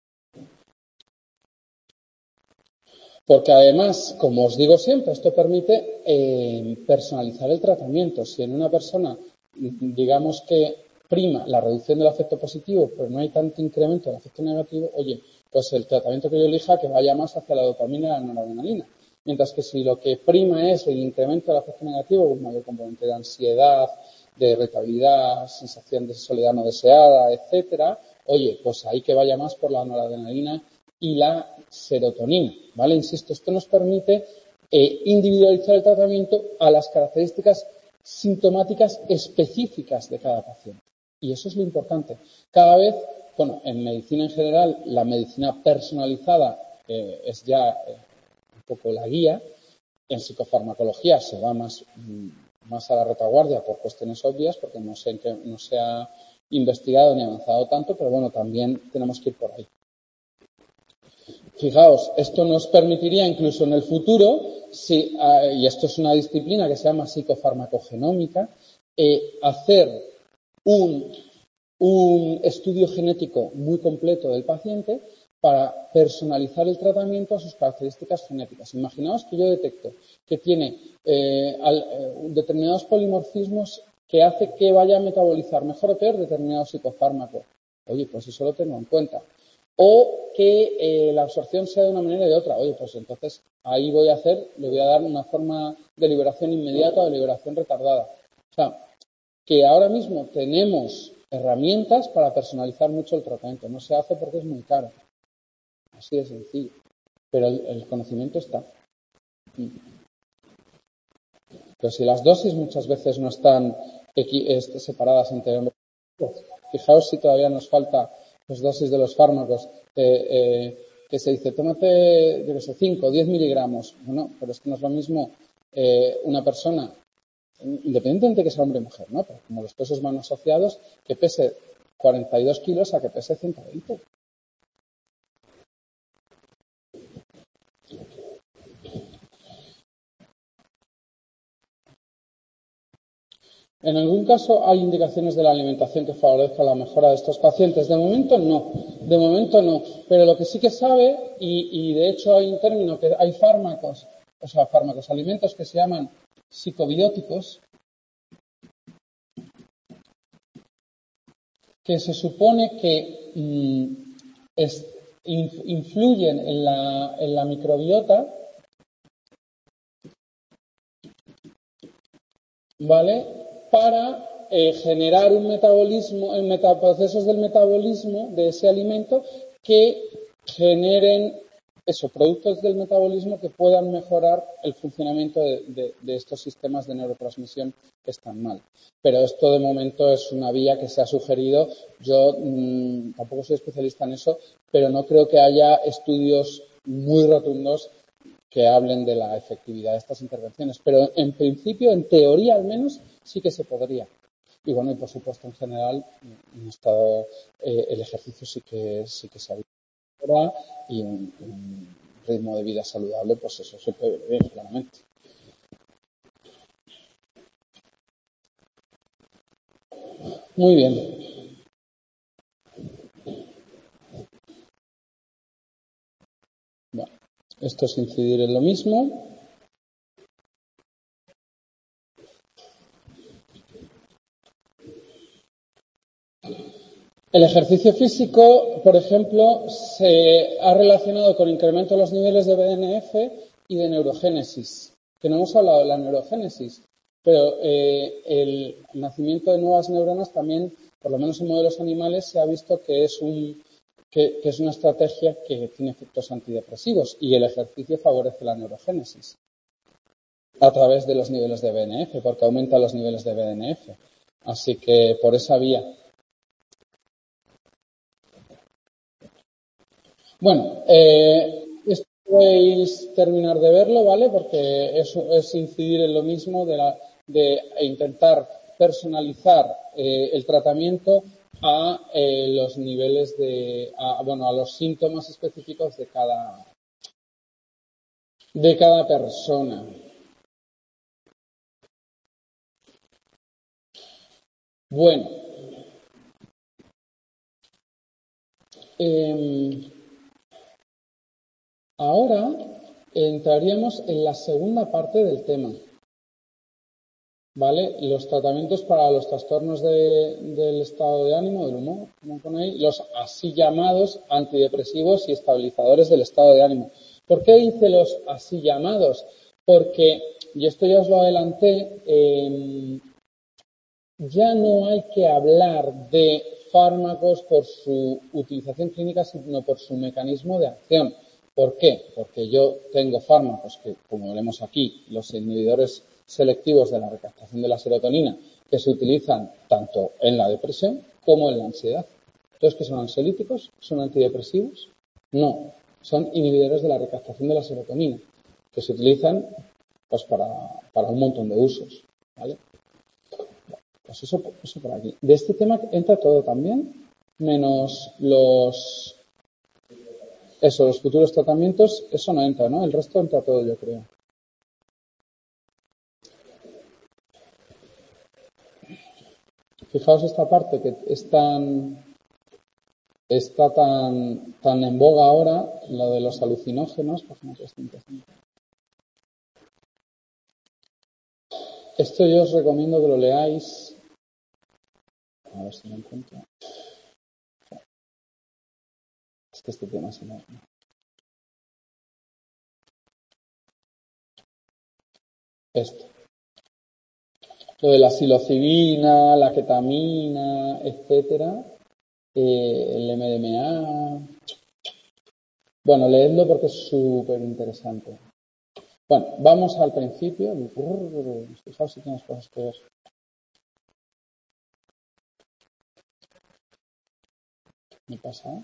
Porque además, como os digo siempre, esto permite eh, personalizar el tratamiento. Si en una persona, digamos que prima la reducción del afecto positivo, pero no hay tanto incremento del afecto negativo, oye, pues el tratamiento que yo elija que vaya más hacia la dopamina y la noradrenalina. Mientras que si lo que prima es el incremento del afecto negativo, un mayor componente de ansiedad, de irritabilidad, sensación de soledad no deseada, etcétera, oye, pues ahí que vaya más por la noradrenalina y la serotonina, ¿vale? Insisto, esto nos permite eh, individualizar el tratamiento a las características sintomáticas específicas de cada paciente. Y eso es lo importante. Cada vez, bueno, en medicina en general, la medicina personalizada eh, es ya eh, un poco la guía. En psicofarmacología se va más, más a la retaguardia por cuestiones obvias, porque no se, no se ha investigado ni avanzado tanto, pero bueno, también tenemos que ir por ahí. Fijaos, esto nos permitiría incluso en el futuro, si, y esto es una disciplina que se llama psicofarmacogenómica, eh, hacer un, un estudio genético muy completo del paciente para personalizar el tratamiento a sus características genéticas. Imaginaos que yo detecto que tiene eh, al, eh, determinados polimorfismos que hace que vaya a metabolizar mejor o peor determinado psicofármaco. Oye, pues eso lo tengo en cuenta. O que eh, la absorción sea de una manera y de otra. Oye, pues entonces ahí voy a hacer, le voy a dar una forma de liberación inmediata o de liberación retardada. O sea, que ahora mismo tenemos herramientas para personalizar mucho el tratamiento. No se hace porque es muy caro. Así de sencillo. Pero el, el conocimiento está. Pero si las dosis muchas veces no están separadas entre hombres, fijaos si todavía nos falta las dosis de los fármacos, eh, eh, que se dice, tómate, yo qué sé, cinco o diez miligramos. Bueno, pero es que no es lo mismo eh, una persona, independientemente de que sea hombre o mujer, ¿no? Pero como los pesos van asociados, que pese cuarenta y dos kilos a que pese ciento veinte. En algún caso hay indicaciones de la alimentación que favorezca la mejora de estos pacientes. De momento no, de momento no. Pero lo que sí que sabe, y, y de hecho hay un término que hay fármacos, o sea, fármacos, alimentos que se llaman psicobióticos, que se supone que mmm, es, influyen en la, en la microbiota, ¿vale? Para eh, generar un metabolismo, en meta, procesos del metabolismo de ese alimento que generen eso, productos del metabolismo que puedan mejorar el funcionamiento de, de, de estos sistemas de neurotransmisión que están mal. Pero esto de momento es una vía que se ha sugerido. Yo mmm, tampoco soy especialista en eso, pero no creo que haya estudios muy rotundos que hablen de la efectividad de estas intervenciones. Pero en principio, en teoría al menos, sí que se podría. Y bueno, y por supuesto en general, en estado, eh, el ejercicio sí que, sí que se ha visto y un, un ritmo de vida saludable, pues eso se puede ver bien, claramente. Muy bien. Bueno, esto es incidir en lo mismo. El ejercicio físico, por ejemplo, se ha relacionado con incremento de los niveles de B D N F y de neurogénesis, que no hemos hablado de la neurogénesis, pero eh, el nacimiento de nuevas neuronas también, por lo menos en modelos animales, se ha visto que es, un, que, que es una estrategia que tiene efectos antidepresivos y el ejercicio favorece la neurogénesis a través de los niveles de B D N F, porque aumenta los niveles de B D N F. Así que por esa vía. Bueno, eh, esto podéis terminar de verlo, ¿vale? Porque eso es incidir en lo mismo de, la, de intentar personalizar eh, el tratamiento a eh, los niveles de, a, bueno, a los síntomas específicos de cada, de cada persona. Bueno, eh, ahora entraríamos en la segunda parte del tema, ¿vale? Los tratamientos para los trastornos de, del estado de ánimo, del humor, como ponéis, los así llamados antidepresivos y estabilizadores del estado de ánimo. ¿Por qué hice los así llamados? Porque, y esto ya os lo adelanté, eh, ya no hay que hablar de fármacos por su utilización clínica, sino por su mecanismo de acción. ¿Por qué? Porque yo tengo fármacos que, como veremos aquí, los inhibidores selectivos de la recaptación de la serotonina, que se utilizan tanto en la depresión como en la ansiedad. Entonces, ¿qué son ansiolíticos? ¿Son antidepresivos? No, son inhibidores de la recaptación de la serotonina, que se utilizan pues, para, para un montón de usos, ¿vale? Pues eso, eso por aquí. De este tema entra todo también, menos los, eso, los futuros tratamientos, eso no entra, ¿no? El resto entra todo, yo creo. Fijaos esta parte que es tan, está tan, tan en boga ahora, lo de los alucinógenos, página trescientos cinco. Esto yo os recomiendo que lo leáis. A ver si lo encuentro. Es que este tema es enorme. Esto. Lo de la psilocibina, la ketamina, etcétera. Eh, el M D M A. Bueno, leedlo porque es súper interesante. Bueno, vamos al principio. Fijaos si tienes cosas que ver. ¿Me pasa?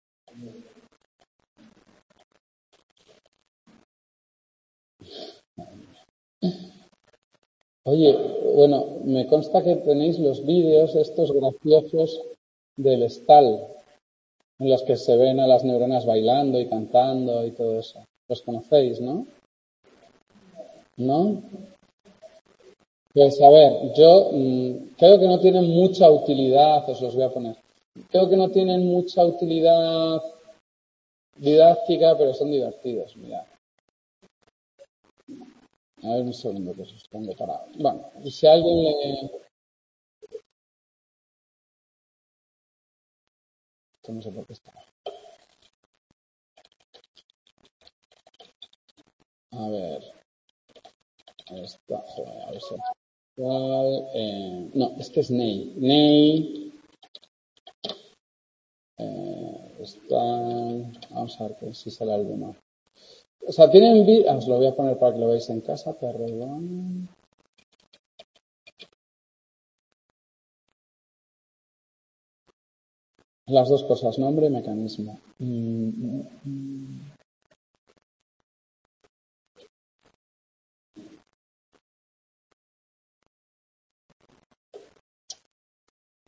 Oye, bueno, me consta que tenéis los vídeos estos graciosos del Stal, en los que se ven a las neuronas bailando y cantando y todo eso. Los conocéis, ¿no? ¿No? Pues a ver, yo mmm, creo que no tienen mucha utilidad, os los voy a poner. Creo que no tienen mucha utilidad didáctica, pero son divertidos, mirad. A ver un segundo que os pongo para... Bueno, y si alguien le... Esto no sé por qué está. A ver. Ahí está. Joder, a ver si... Eh, no, este es Ney. Ney. Eh, está... Vamos a ver que si sale algo más. O sea, tienen... Vi... Ah, os lo voy a poner para que lo veáis en casa, perdón. Las dos cosas, nombre y mecanismo. Mm, mm, mm.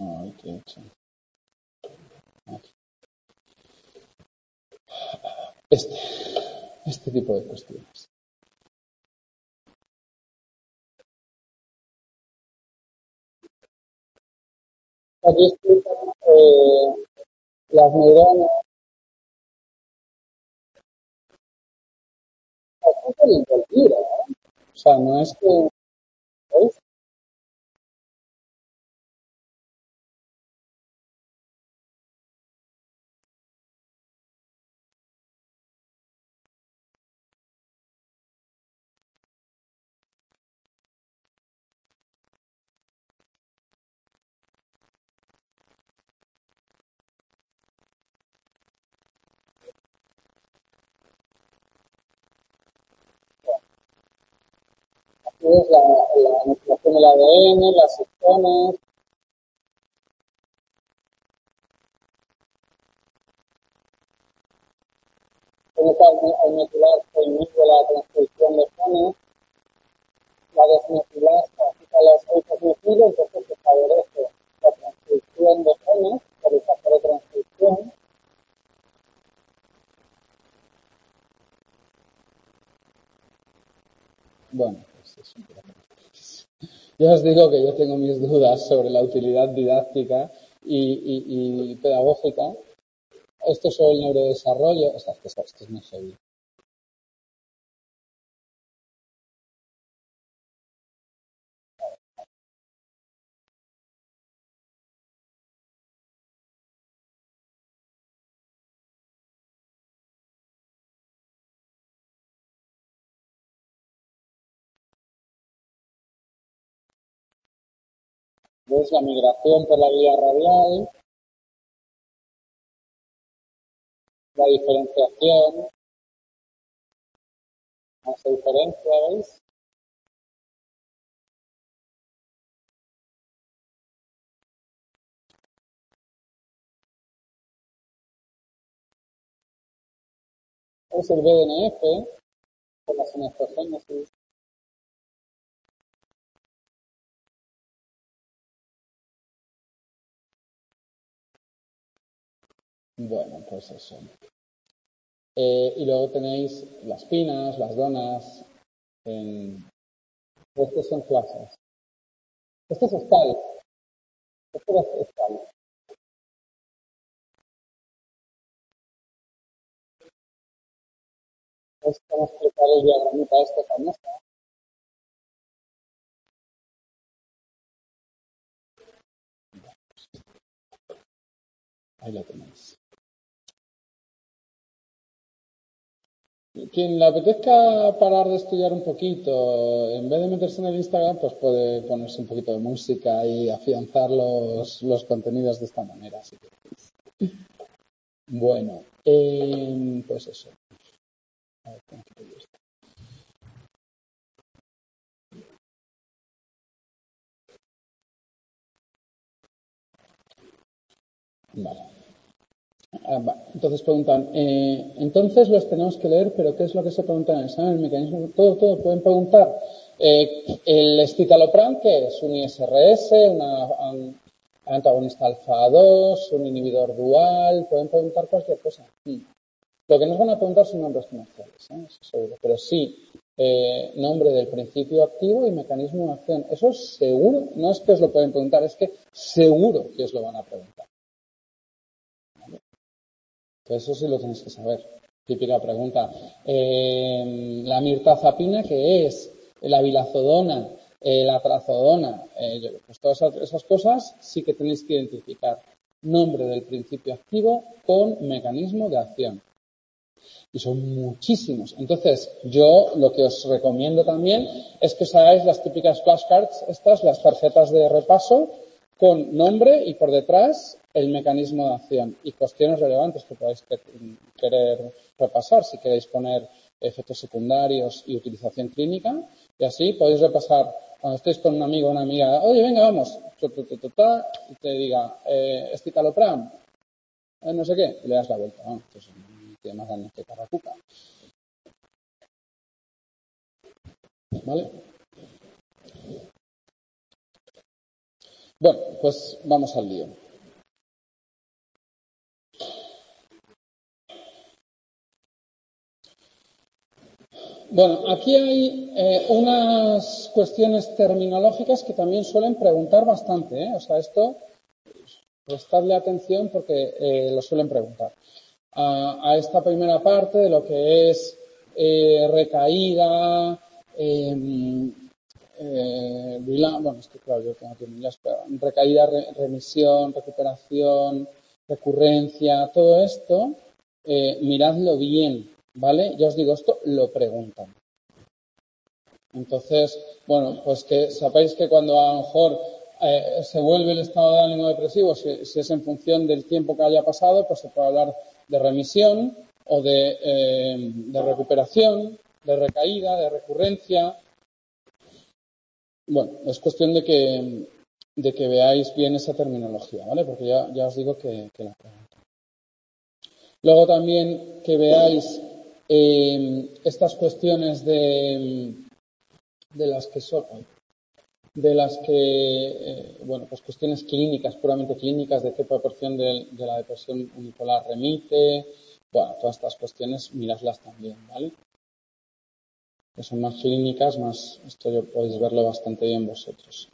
Ay, qué he hecho. Aquí. Este, este tipo de cuestiones. Aquí explica eh, las neuronas. Aquí es el libro, ¿eh? O sea, no es que, ¿veis? Aquí es la, la mezclación del A D N, las histonas. Tienes al, al metilar prohibido la transcripción de genes, la desmetilasa quita los hechos metilos, entonces se favorece la transcripción de genes por el factor de transcripción. Bueno, pues eso. Yo os digo que yo tengo mis dudas sobre la utilidad didáctica y, y, y pedagógica. Esto sobre el neurodesarrollo. Esto, esto, esto es muy heavy. ¿Ves la migración por la vía radial? La diferenciación. Hace diferencia, ¿veis? Es el B D N F por la sinestogénesis. Bueno, pues eso. Eh, y luego tenéis las pinas, las donas. En... Estos son clases. Este es Escal. Este es Escal. Es como explicar el diagramita este famoso. Ahí lo tenéis. Quien le apetezca parar de estudiar un poquito, en vez de meterse en el Instagram, pues puede ponerse un poquito de música y afianzar los, los contenidos de esta manera. Así que, bueno, eh, pues eso. A ver, ¿cómo quito yo esto? Vale. Ah, va. Entonces preguntan, eh, entonces los tenemos que leer, pero ¿qué es lo que se pregunta en el examen? El mecanismo, todo, todo. Pueden preguntar eh, el escitalopram, que es un I S R S, una, un antagonista alfa dos, un inhibidor dual, pueden preguntar cualquier cosa. Sí. Lo que nos van a preguntar son nombres comerciales, ¿eh? Eso seguro. Pero sí, eh, nombre del principio activo y mecanismo de acción. Eso es seguro. No es que os lo pueden preguntar, es que seguro que os lo van a preguntar. Entonces eso sí lo tenéis que saber. Típica pregunta. Eh, la mirtazapina, ¿qué es? La vilazodona, eh, la trazodona. Eh, pues todas esas cosas sí que tenéis que identificar. Nombre del principio activo con mecanismo de acción. Y son muchísimos. Entonces, yo lo que os recomiendo también es que os hagáis las típicas flashcards, estas, las tarjetas de repaso, con nombre y por detrás el mecanismo de acción y cuestiones relevantes que podáis querer repasar. Si queréis poner efectos secundarios y utilización clínica, y así podéis repasar cuando estéis con un amigo o una amiga, oye, venga, vamos, y te diga, eh, escitalopram, eh, no sé qué, y le das la vuelta. ¿No? Entonces, no tiene más daño que carracuca. ¿Vale? Bueno, pues vamos al lío. Bueno, aquí hay eh, unas cuestiones terminológicas que también suelen preguntar bastante, ¿eh? O sea, esto, prestadle atención porque eh, lo suelen preguntar. A, a esta primera parte de lo que es eh, recaída, eh, eh, bueno, es que claro, yo tengo aquí en inglés, pero recaída, re, remisión, recuperación, recurrencia, todo esto, eh, miradlo bien, ¿vale? Ya os digo, esto lo preguntan. Entonces, bueno, pues que sepáis que cuando a lo mejor eh, se vuelve el estado de ánimo depresivo, si, si es en función del tiempo que haya pasado, pues se puede hablar de remisión o de, eh, de recuperación, de recaída, de recurrencia. Bueno, es cuestión de que, de que veáis bien esa terminología, ¿vale? Porque ya, ya os digo que, que la preguntan. Luego también que veáis eh, estas cuestiones de, de las que son, de las que, eh, bueno, pues cuestiones clínicas, puramente clínicas, de qué proporción de, de la depresión unipolar remite, bueno, todas estas cuestiones, miradlas también, ¿vale? Que son más clínicas, más, esto yo podéis verlo bastante bien vosotros.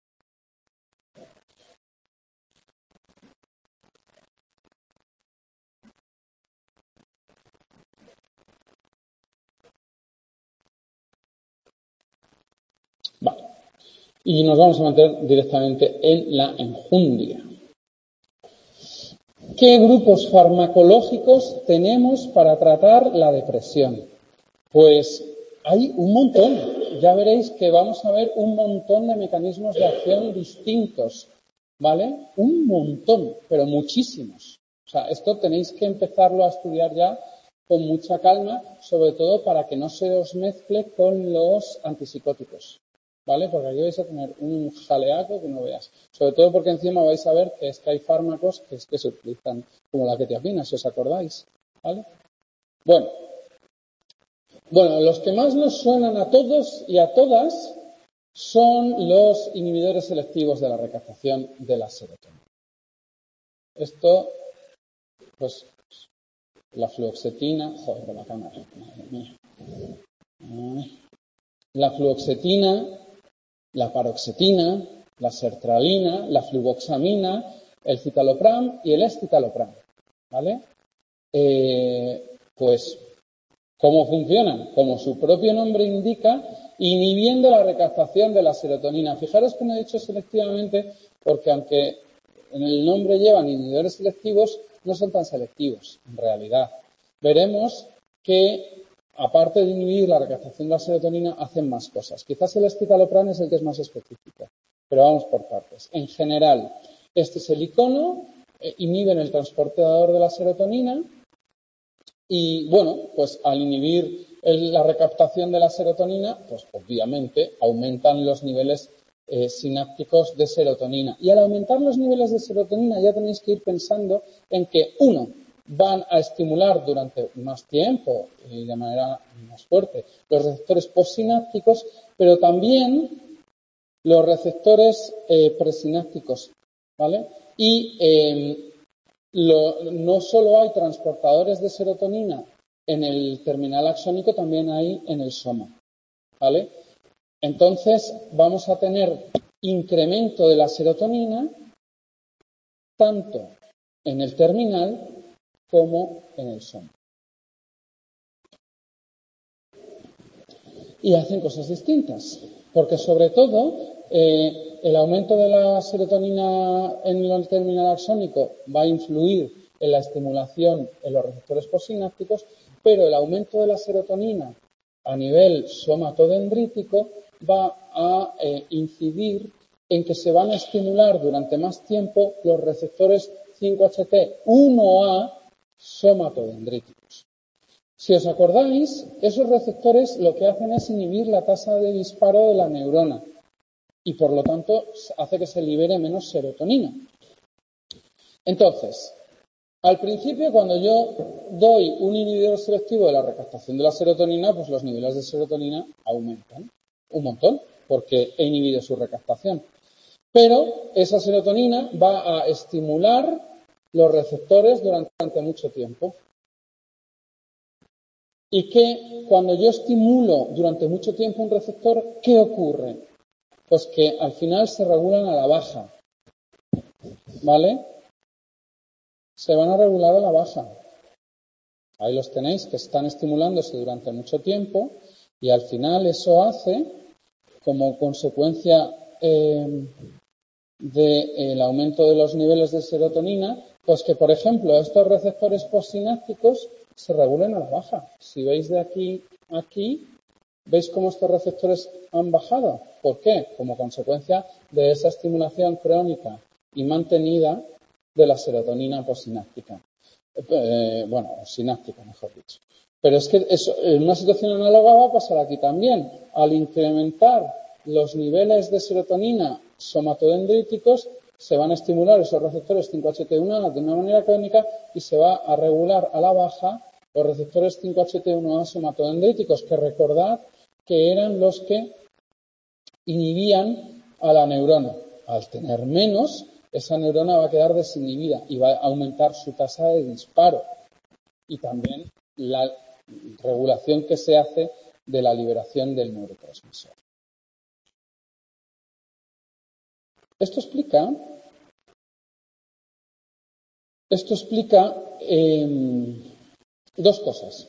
Vale. Y nos vamos a meter directamente en la enjundia. ¿Qué grupos farmacológicos tenemos para tratar la depresión? Pues hay un montón. Ya veréis que vamos a ver un montón de mecanismos de acción distintos, ¿vale? Un montón, pero muchísimos. O sea, esto tenéis que empezarlo a estudiar ya con mucha calma, sobre todo para que no se os mezcle con los antipsicóticos, ¿vale? Porque aquí vais a tener un jaleaco que no veas. Sobre todo porque encima vais a ver que es que hay fármacos que es que se utilizan como la quetiapina, si os acordáis, ¿vale? Bueno. Bueno, los que más nos suenan a todos y a todas son los inhibidores selectivos de la recaptación de la serotonina. Esto, pues, la fluoxetina, joder, con la cámara, madre mía. La fluoxetina, la paroxetina, la sertralina, la fluvoxamina, el citalopram y el escitalopram, ¿vale? Eh, pues ¿cómo funcionan? Como su propio nombre indica, inhibiendo la recaptación de la serotonina. Fijaros que no he dicho selectivamente porque aunque en el nombre llevan inhibidores selectivos, no son tan selectivos en realidad. Veremos que, aparte de inhibir la recaptación de la serotonina, hacen más cosas. Quizás el escitalopram es el que es más específico, pero vamos por partes. En general, este es el icono, eh, inhiben el transportador de la serotonina. Y bueno, pues al inhibir el, la recaptación de la serotonina, pues obviamente aumentan los niveles eh, sinápticos de serotonina. Y al aumentar los niveles de serotonina ya tenéis que ir pensando en que, uno, van a estimular durante más tiempo y de manera más fuerte los receptores postsinápticos, pero también los receptores eh, presinápticos, ¿vale? Y eh, Lo, no solo hay transportadores de serotonina en el terminal axónico, también hay en el soma, ¿vale? Entonces vamos a tener incremento de la serotonina tanto en el terminal como en el soma. Y hacen cosas distintas, porque sobre todo eh, el aumento de la serotonina en el terminal axónico va a influir en la estimulación en los receptores postsinápticos, pero el aumento de la serotonina a nivel somatodendrítico va a eh, incidir en que se van a estimular durante más tiempo los receptores cinco H T uno A somatodendríticos. Si os acordáis, esos receptores lo que hacen es inhibir la tasa de disparo de la neurona y, por lo tanto, hace que se libere menos serotonina. Entonces, al principio, cuando yo doy un inhibidor selectivo de la recaptación de la serotonina, pues los niveles de serotonina aumentan un montón, porque he inhibido su recaptación. Pero esa serotonina va a estimular los receptores durante mucho tiempo. Y que cuando yo estimulo durante mucho tiempo un receptor, ¿qué ocurre? Pues que al final se regulan a la baja. ¿Vale? Se van a regular a la baja. Ahí los tenéis, que están estimulándose durante mucho tiempo y al final eso hace, como consecuencia eh, del aumento de los niveles de serotonina, pues que, por ejemplo, estos receptores postsinápticos se regulen a la baja. Si veis de aquí a aquí, ¿veis cómo estos receptores han bajado? ¿Por qué? Como consecuencia de esa estimulación crónica y mantenida de la serotonina postsináptica. Eh, bueno, sináptica, mejor dicho. Pero es que eso, en una situación análoga va a pasar aquí también. Al incrementar los niveles de serotonina somatodendríticos, se van a estimular esos receptores cinco H T uno A de una manera crónica y se va a regular a la baja los receptores cinco H T uno A somatodendríticos, que recordad que eran los que inhibían a la neurona. Al tener menos, esa neurona va a quedar desinhibida y va a aumentar su tasa de disparo. Y también la regulación que se hace de la liberación del neurotransmisor. Esto explica, esto explica eh, dos cosas.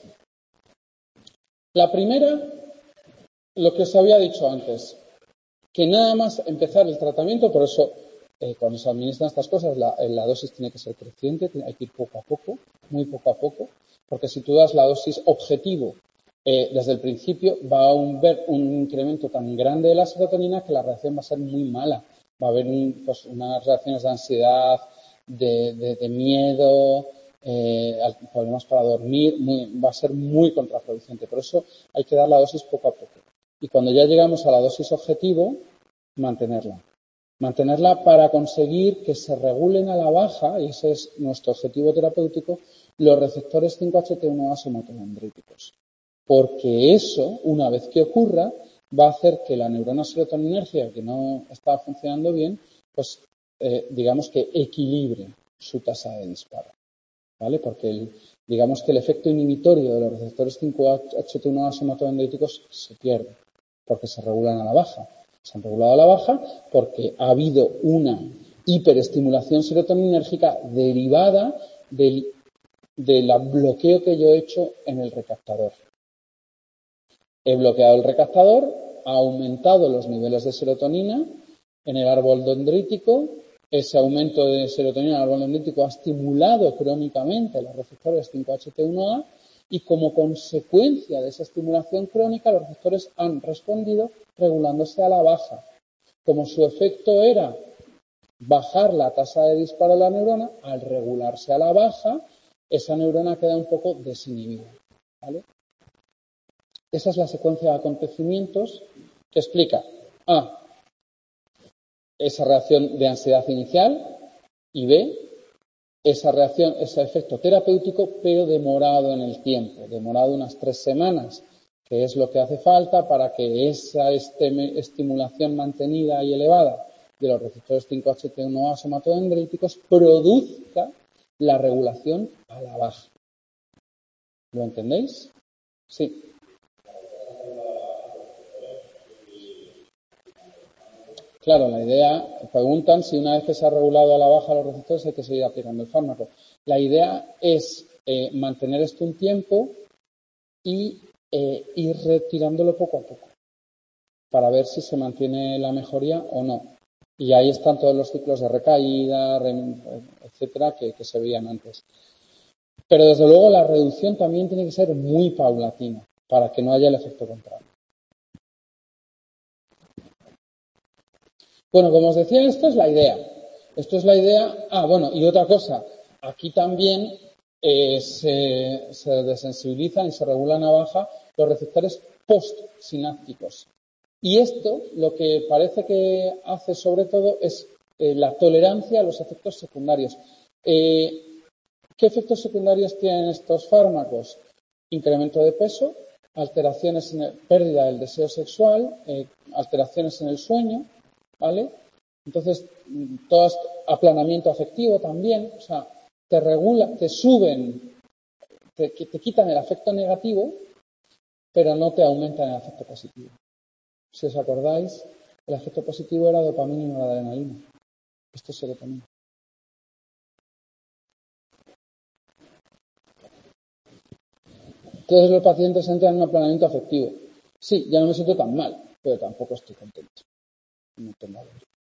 La primera, lo que os había dicho antes, que nada más empezar el tratamiento, por eso eh, cuando se administran estas cosas la, la dosis tiene que ser creciente, hay que ir poco a poco, muy poco a poco, porque si tú das la dosis objetivo eh, desde el principio va a haber un incremento tan grande de la serotonina que la reacción va a ser muy mala. Va a haber un, pues, unas reacciones de ansiedad, de, de, de miedo, eh, problemas para dormir, muy, va a ser muy contraproducente. Por eso hay que dar la dosis poco a poco. Y cuando ya llegamos a la dosis objetivo, mantenerla. Mantenerla para conseguir que se regulen a la baja, y ese es nuestro objetivo terapéutico, los receptores cinco H T uno A somatodendríticos. Porque eso, una vez que ocurra, va a hacer que la neurona serotoninérgica, que no está funcionando bien, pues eh, digamos que equilibre su tasa de disparo. ¿Vale? Porque el, digamos que el efecto inhibitorio de los receptores cinco H T uno A somatodendríticos se pierde, porque se regulan a la baja. Se han regulado a la baja porque ha habido una hiperestimulación serotoninérgica derivada del, del bloqueo que yo he hecho en el recaptador. He bloqueado el recaptador, ha aumentado los niveles de serotonina en el árbol dendrítico. Ese aumento de serotonina en el árbol dendrítico ha estimulado crónicamente los receptores cinco H T uno A y como consecuencia de esa estimulación crónica los receptores han respondido regulándose a la baja. Como su efecto era bajar la tasa de disparo de la neurona, al regularse a la baja, esa neurona queda un poco desinhibida. ¿Vale? Esa es la secuencia de acontecimientos que explica A, esa reacción de ansiedad inicial y B, esa reacción, ese efecto terapéutico, pero demorado en el tiempo, demorado unas tres semanas, que es lo que hace falta para que esa estimulación mantenida y elevada de los receptores cinco H T uno A somatodendríticos produzca la regulación a la baja. ¿Lo entendéis? Sí. Claro, la idea, preguntan si una vez que se ha regulado a la baja los receptores hay que seguir aplicando el fármaco. La idea es eh, mantener esto un tiempo y eh, ir retirándolo poco a poco para ver si se mantiene la mejoría o no. Y ahí están todos los ciclos de recaída, etcétera, que, que se veían antes. Pero desde luego la reducción también tiene que ser muy paulatina para que no haya el efecto contrario. Bueno, como os decía, esto es la idea. Esto es la idea. Ah, bueno, y otra cosa. Aquí también eh, se, se desensibilizan y se regulan a baja los receptores postsinápticos. Y esto lo que parece que hace sobre todo es eh, la tolerancia a los efectos secundarios. Eh, ¿Qué efectos secundarios tienen estos fármacos? Incremento de peso, alteraciones en el, pérdida del deseo sexual, eh, alteraciones en el sueño, ¿vale? Entonces, todo esto, aplanamiento afectivo también, o sea, te regula, te suben, te, te quitan el afecto negativo, pero no te aumentan el afecto positivo. Si os acordáis, el afecto positivo era dopamina y noradrenalina. Esto es serotonina. Entonces los pacientes entran en un aplanamiento afectivo. Sí, ya no me siento tan mal, pero tampoco estoy contento. No tengo valor.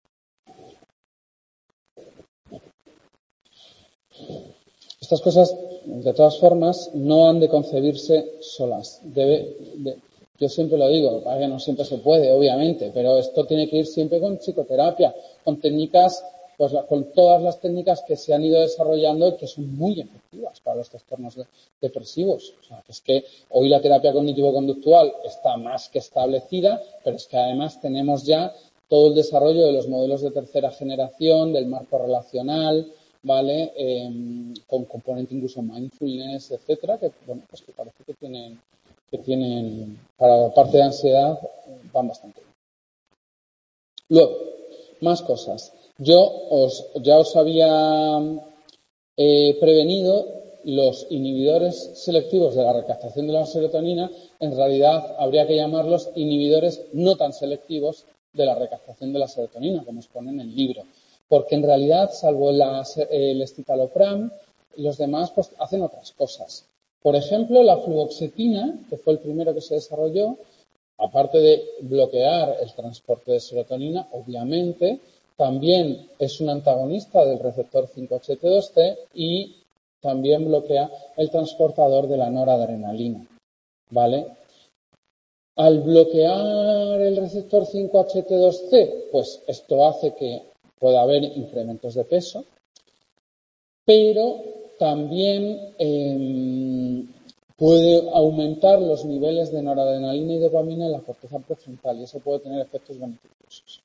Estas cosas, de todas formas, no han de concebirse solas. Debe, de, yo siempre lo digo, para que no siempre se puede, obviamente, pero esto tiene que ir siempre con psicoterapia, con técnicas, pues con todas las técnicas que se han ido desarrollando y que son muy efectivas para los trastornos de, depresivos. O sea, es que hoy la terapia cognitivo-conductual está más que establecida, pero es que además tenemos ya todo el desarrollo de los modelos de tercera generación, del marco relacional, ¿vale? Eh, con componente incluso mindfulness, etcétera, que bueno, pues que parece que tienen, que tienen para la parte de ansiedad van bastante bien. Luego, más cosas. Yo os, ya os había eh, prevenido los inhibidores selectivos de la recaptación de la serotonina. En realidad habría que llamarlos inhibidores no tan selectivos de la recaptación de la serotonina, como os pone en el libro. Porque en realidad, salvo la, el escitalopram, los demás pues, hacen otras cosas. Por ejemplo, la fluoxetina, que fue el primero que se desarrolló, aparte de bloquear el transporte de serotonina, obviamente, también es un antagonista del receptor cinco H T dos C y también bloquea el transportador de la noradrenalina, ¿vale? Al bloquear el receptor cinco H T dos C, pues esto hace que puede haber incrementos de peso, pero también eh, puede aumentar los niveles de noradrenalina y dopamina en la corteza prefrontal y eso puede tener efectos beneficiosos.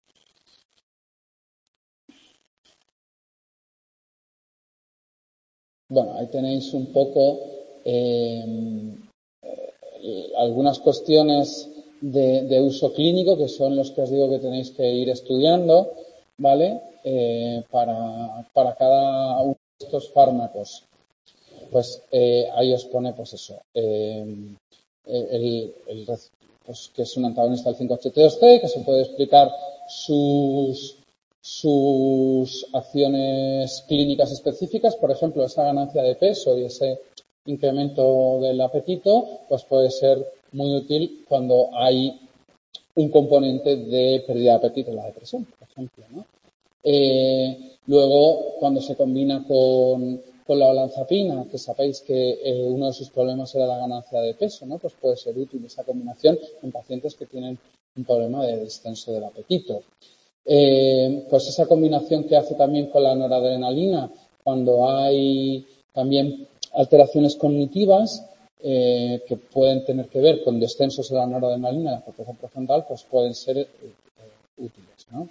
Bueno, ahí tenéis un poco eh, eh, algunas cuestiones de, de uso clínico que son los que os digo que tenéis que ir estudiando, ¿vale? Eh, para, para cada uno de estos fármacos. Pues eh, ahí os pone, pues eso, eh, el, el, pues que es un antagonista del cinco H T dos C, que se puede explicar sus, sus acciones clínicas específicas, por ejemplo, esa ganancia de peso y ese incremento del apetito, pues puede ser muy útil cuando hay un componente de pérdida de apetito en la depresión, por ejemplo, ¿no? Eh, luego, cuando se combina con, con la olanzapina, que sabéis que eh, uno de sus problemas era la ganancia de peso, ¿no? Pues puede ser útil esa combinación en pacientes que tienen un problema de descenso del apetito. Eh, pues esa combinación que hace también con la noradrenalina, cuando hay también alteraciones cognitivas eh, que pueden tener que ver con descensos de la noradrenalina en la corteza prefrontal, pues pueden ser eh, útiles, ¿no?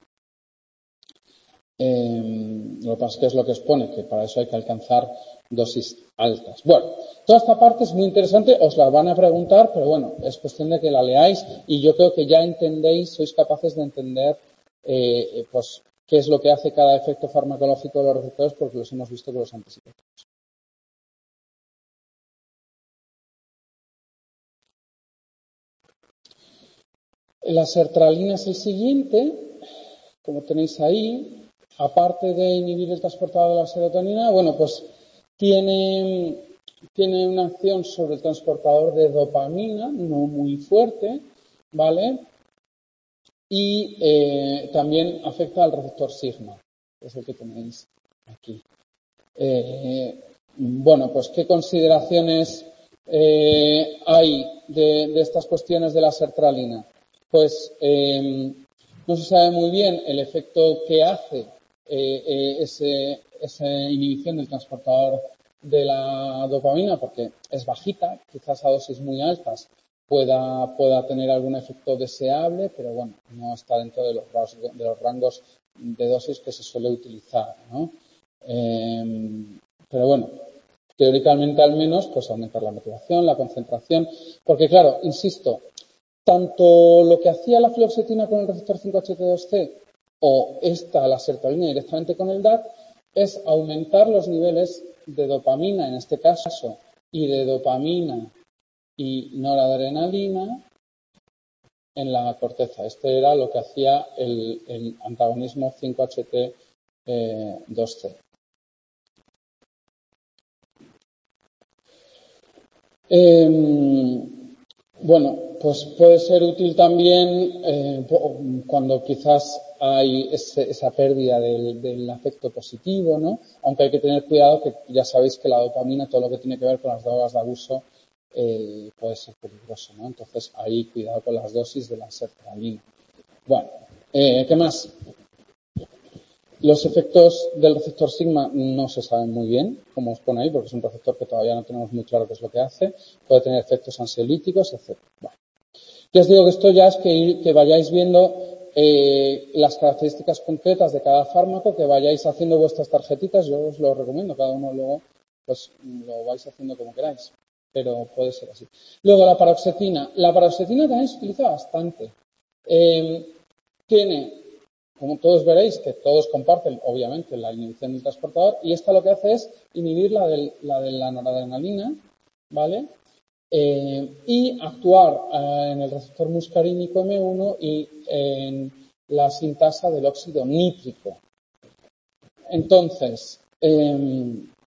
Eh, lo que pasa es que es lo que expone, que para eso hay que alcanzar dosis altas. Bueno, toda esta parte es muy interesante, os la van a preguntar, pero bueno, es cuestión de que la leáis y yo creo que ya entendéis, sois capaces de entender eh, pues qué es lo que hace cada efecto farmacológico de los receptores, porque los hemos visto con los antipsicóticos. La sertralina es el siguiente, como tenéis ahí. Aparte de inhibir el transportador de la serotonina, bueno, pues tiene, tiene una acción sobre el transportador de dopamina, no muy fuerte, ¿vale? Y eh, también afecta al receptor sigma, que es el que tenéis aquí. Eh, bueno, pues ¿qué consideraciones eh, hay de, de estas cuestiones de la sertralina? Pues eh, no se sabe muy bien el efecto que hace Eh, eh, ese, esa inhibición del transportador de la dopamina, porque es bajita, quizás a dosis muy altas pueda, pueda tener algún efecto deseable, pero bueno, no está dentro de los, de los rangos de dosis que se suele utilizar, ¿no? Eh, pero bueno, teóricamente al menos, pues aumentar la motivación, la concentración, porque claro, insisto, tanto lo que hacía la fluoxetina con el receptor cinco H T dos C o esta, la sertralina, directamente con el D A T, es aumentar los niveles de dopamina, en este caso, y de dopamina y noradrenalina en la corteza. Este era lo que hacía el, el antagonismo cinco H T dos C. Eh, bueno, pues puede ser útil también eh, cuando quizás hay ese, esa pérdida del, del afecto positivo, ¿no? Aunque hay que tener cuidado, que ya sabéis que la dopamina, todo lo que tiene que ver con las drogas de abuso, eh, puede ser peligroso, ¿no? Entonces, ahí cuidado con las dosis de la sertralina. Bueno, eh, ¿qué más? Los efectos del receptor sigma no se saben muy bien, como os pone ahí, porque es un receptor que todavía no tenemos muy claro qué es lo que hace. Puede tener efectos ansiolíticos, etcétera. Bueno. Ya os digo que esto ya es que, que vayáis viendo eh, las características concretas de cada fármaco, que vayáis haciendo vuestras tarjetitas. Yo os lo recomiendo, cada uno luego pues lo vais haciendo como queráis, pero puede ser así. Luego la paroxetina. La paroxetina también se utiliza bastante. Eh, tiene, como todos veréis, que todos comparten, obviamente, la inhibición del transportador, y esta lo que hace es inhibir la, del, la de la noradrenalina, ¿vale? Eh, y actuar eh, en el receptor muscarínico M uno y en la sintasa del óxido nítrico. Entonces, eh,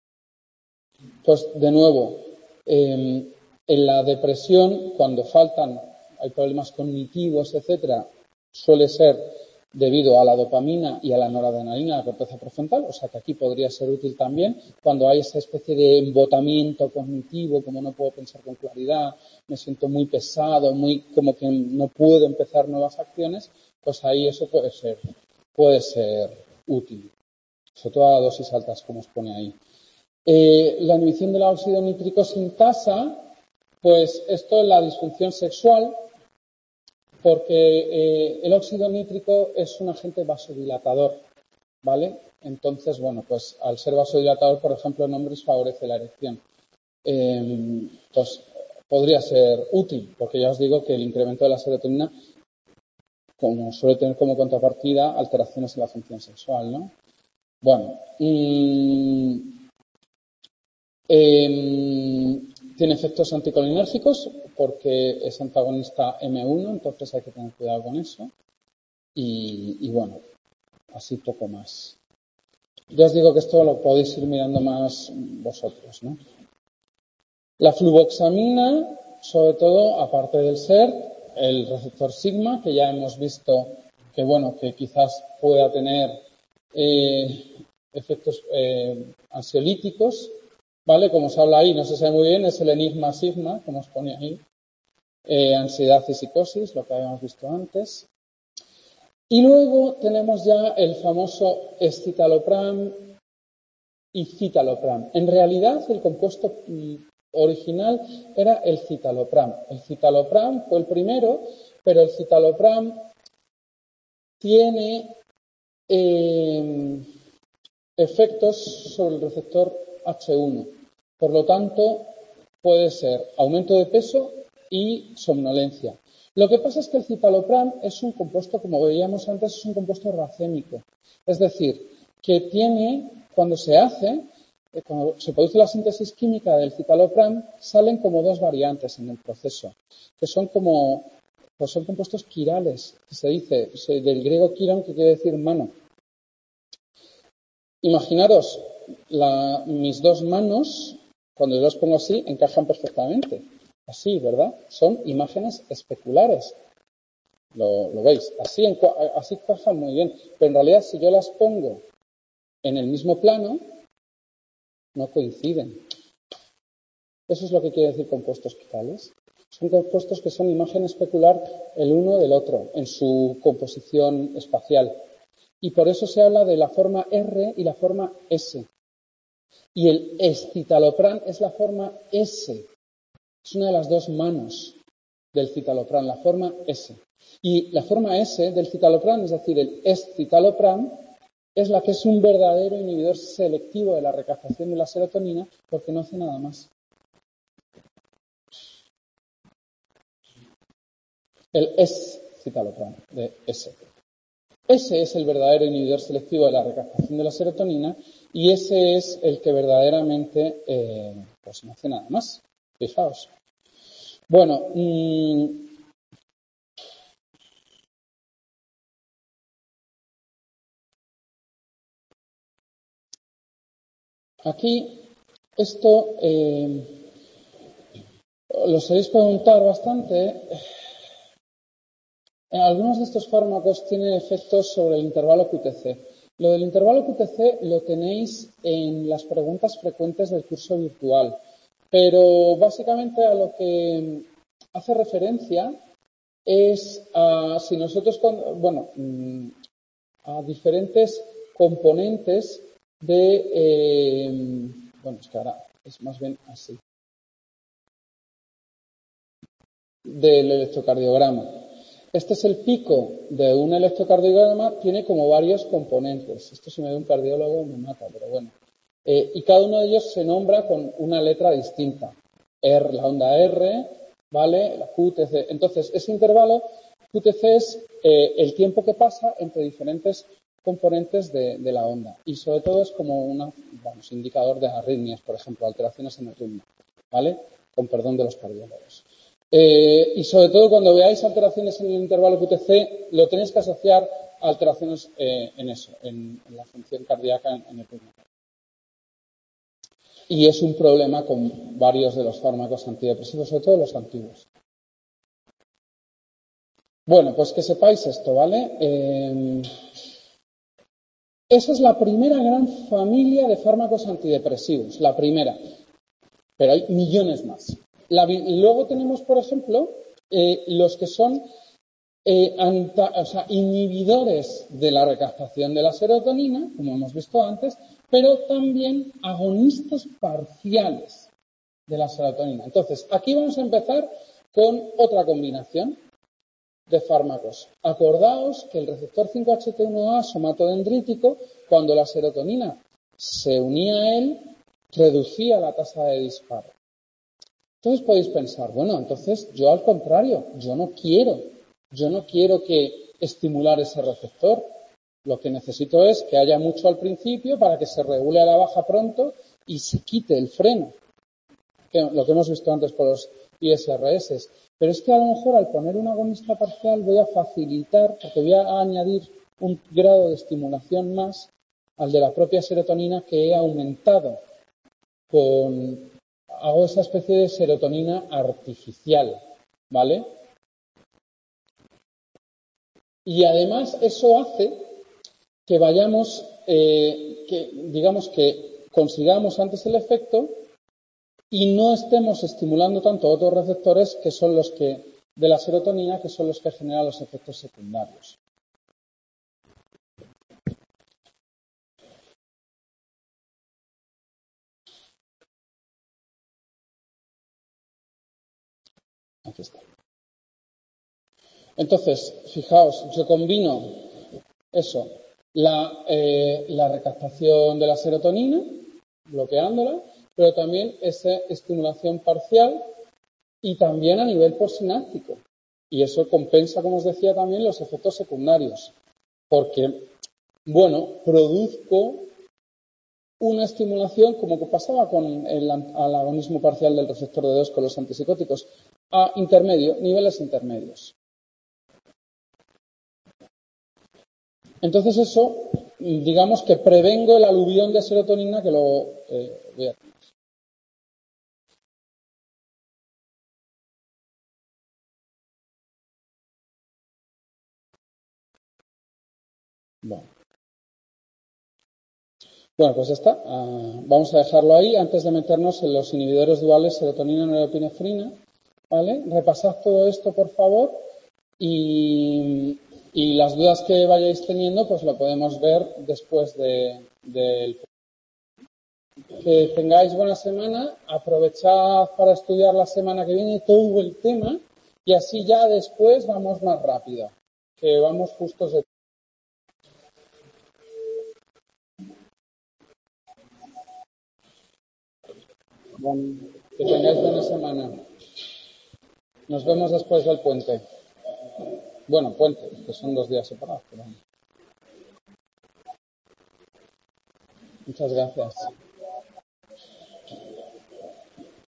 pues de nuevo, eh, en la depresión, cuando faltan, hay problemas cognitivos, etcétera, suele ser debido a la dopamina y a la noradrenalina, la corteza prefrontal, o sea que aquí podría ser útil también cuando hay esa especie de embotamiento cognitivo, como no puedo pensar con claridad, me siento muy pesado, muy como que no puedo empezar nuevas acciones, pues ahí eso puede ser, puede ser útil, sobre todo a dosis altas, como os pone ahí. Eh, la inhibición de la óxido nítrico sintasa, pues esto es la disfunción sexual, porque eh, el óxido nítrico es un agente vasodilatador, ¿vale? Entonces, bueno, pues al ser vasodilatador, por ejemplo, en hombres favorece la erección. Eh, pues podría ser útil, porque ya os digo que el incremento de la serotonina como suele tener como contrapartida alteraciones en la función sexual, ¿no? Bueno, mmm, eh, tiene efectos anticolinérgicos porque es antagonista M uno, entonces hay que tener cuidado con eso. Y, y bueno, así poco más. Ya os digo que esto lo podéis ir mirando más vosotros, ¿no? La fluvoxamina, sobre todo, aparte del S E R T, el receptor sigma, que ya hemos visto que, bueno, que quizás pueda tener eh, efectos eh, ansiolíticos, ¿vale? Como se habla ahí, no se sabe muy bien, es el enigma sigma, como os pone ahí. Eh, ansiedad y psicosis, lo que habíamos visto antes. Y luego tenemos ya el famoso escitalopram y citalopram. En realidad, el compuesto original era el citalopram. El citalopram fue el primero, pero el citalopram tiene eh, efectos sobre el receptor H uno. Por lo tanto, puede ser aumento de peso y somnolencia. Lo que pasa es que el citalopram es un compuesto, como veíamos antes, es un compuesto racémico. Es decir, que tiene, cuando se hace, cuando se produce la síntesis química del citalopram, salen como dos variantes en el proceso, que son como, pues son compuestos quirales, que se dice, del griego quiron, que quiere decir mano. Imaginaros, la, mis dos manos, cuando yo las pongo así, encajan perfectamente. Así, ¿verdad? Son imágenes especulares. Lo, lo veis. Así, así encajan muy bien. Pero en realidad, si yo las pongo en el mismo plano, no coinciden. Eso es lo que quiere decir compuestos quirales. Son compuestos que son imagen especular el uno del otro en su composición espacial. Y por eso se habla de la forma R y la forma S. Y el escitalopram es la forma S. Es una de las dos manos del citalopram, la forma S. Y la forma S del citalopram, es decir, el escitalopram, es la que es un verdadero inhibidor selectivo de la recaptación de la serotonina porque no hace nada más. El escitalopram de S. Ese es el verdadero inhibidor selectivo de la recaptación de la serotonina y ese es el que verdaderamente eh, pues no hace nada más. Fijaos. Bueno, mmm, aquí esto eh, lo soléis preguntar bastante. En algunos de estos fármacos tienen efectos sobre el intervalo Q T C. Lo del intervalo Q T C lo tenéis en las preguntas frecuentes del curso virtual, pero básicamente a lo que hace referencia es a si nosotros, bueno, a diferentes componentes de, eh, bueno, es que ahora es más bien así, del electrocardiograma. Este es el pico de un electrocardiograma, tiene como varios componentes. Esto si me ve un cardiólogo me mata, pero bueno. Eh, y cada uno de ellos se nombra con una letra distinta. R, la onda R, ¿vale? La Q T C. Entonces, ese intervalo Q T C es eh, el tiempo que pasa entre diferentes componentes de, de la onda. Y sobre todo es como un vamos, indicador de arritmias, por ejemplo, alteraciones en el ritmo, ¿vale? Con perdón de los cardiólogos. Eh, y sobre todo cuando veáis alteraciones en el intervalo Q T C, lo tenéis que asociar a alteraciones eh, en eso, en, en la función cardíaca en, en el ritmo. Y es un problema con varios de los fármacos antidepresivos, sobre todo los antiguos. Bueno, pues que sepáis esto, ¿vale? Eh, esa es la primera gran familia de fármacos antidepresivos, la primera. Pero hay millones más. La, luego tenemos, por ejemplo, eh, los que son eh, anta, o sea, inhibidores de la recaptación de la serotonina, como hemos visto antes, pero también agonistas parciales de la serotonina. Entonces, aquí vamos a empezar con otra combinación de fármacos. Acordaos que el receptor cinco H T uno A somatodendrítico, cuando la serotonina se unía a él, reducía la tasa de disparo. Entonces podéis pensar, bueno, entonces yo al contrario, yo no quiero, yo no quiero que estimular ese receptor. Lo que necesito es que haya mucho al principio para que se regule a la baja pronto y se quite el freno. Que, lo que hemos visto antes con los I S R S. Pero es que a lo mejor al poner un agonista parcial voy a facilitar, porque voy a añadir un grado de estimulación más al de la propia serotonina que he aumentado con... Hago esa especie de serotonina artificial, ¿vale? Y además eso hace que vayamos, eh, que digamos que consigamos antes el efecto y no estemos estimulando tanto otros receptores que son los que de la serotonina, que son los que generan los efectos secundarios. Aquí está. Entonces, fijaos, yo combino eso, la, eh, la recaptación de la serotonina, bloqueándola, pero también esa estimulación parcial y también a nivel postsináptico. Y eso compensa, como os decía, también los efectos secundarios. Porque, bueno, produzco una estimulación, como que pasaba con el, el agonismo parcial del receptor de dos con los antipsicóticos, a intermedio, niveles intermedios. Entonces eso, digamos que prevengo el aluvión de serotonina que luego eh, voy a tener. Bueno. Bueno, pues ya está. Uh, vamos a dejarlo ahí antes de meternos en los inhibidores duales serotonina-norepinefrina. ¿Vale? Repasad todo esto, por favor, y, y las dudas que vayáis teniendo, pues lo podemos ver después de, del... Que tengáis buena semana, aprovechad para estudiar la semana que viene todo el tema y así ya después vamos más rápido, que vamos justos de... Bueno, que tengáis buena semana. Nos vemos después del puente. Bueno, puente, que son dos días separados. Pero... Muchas gracias.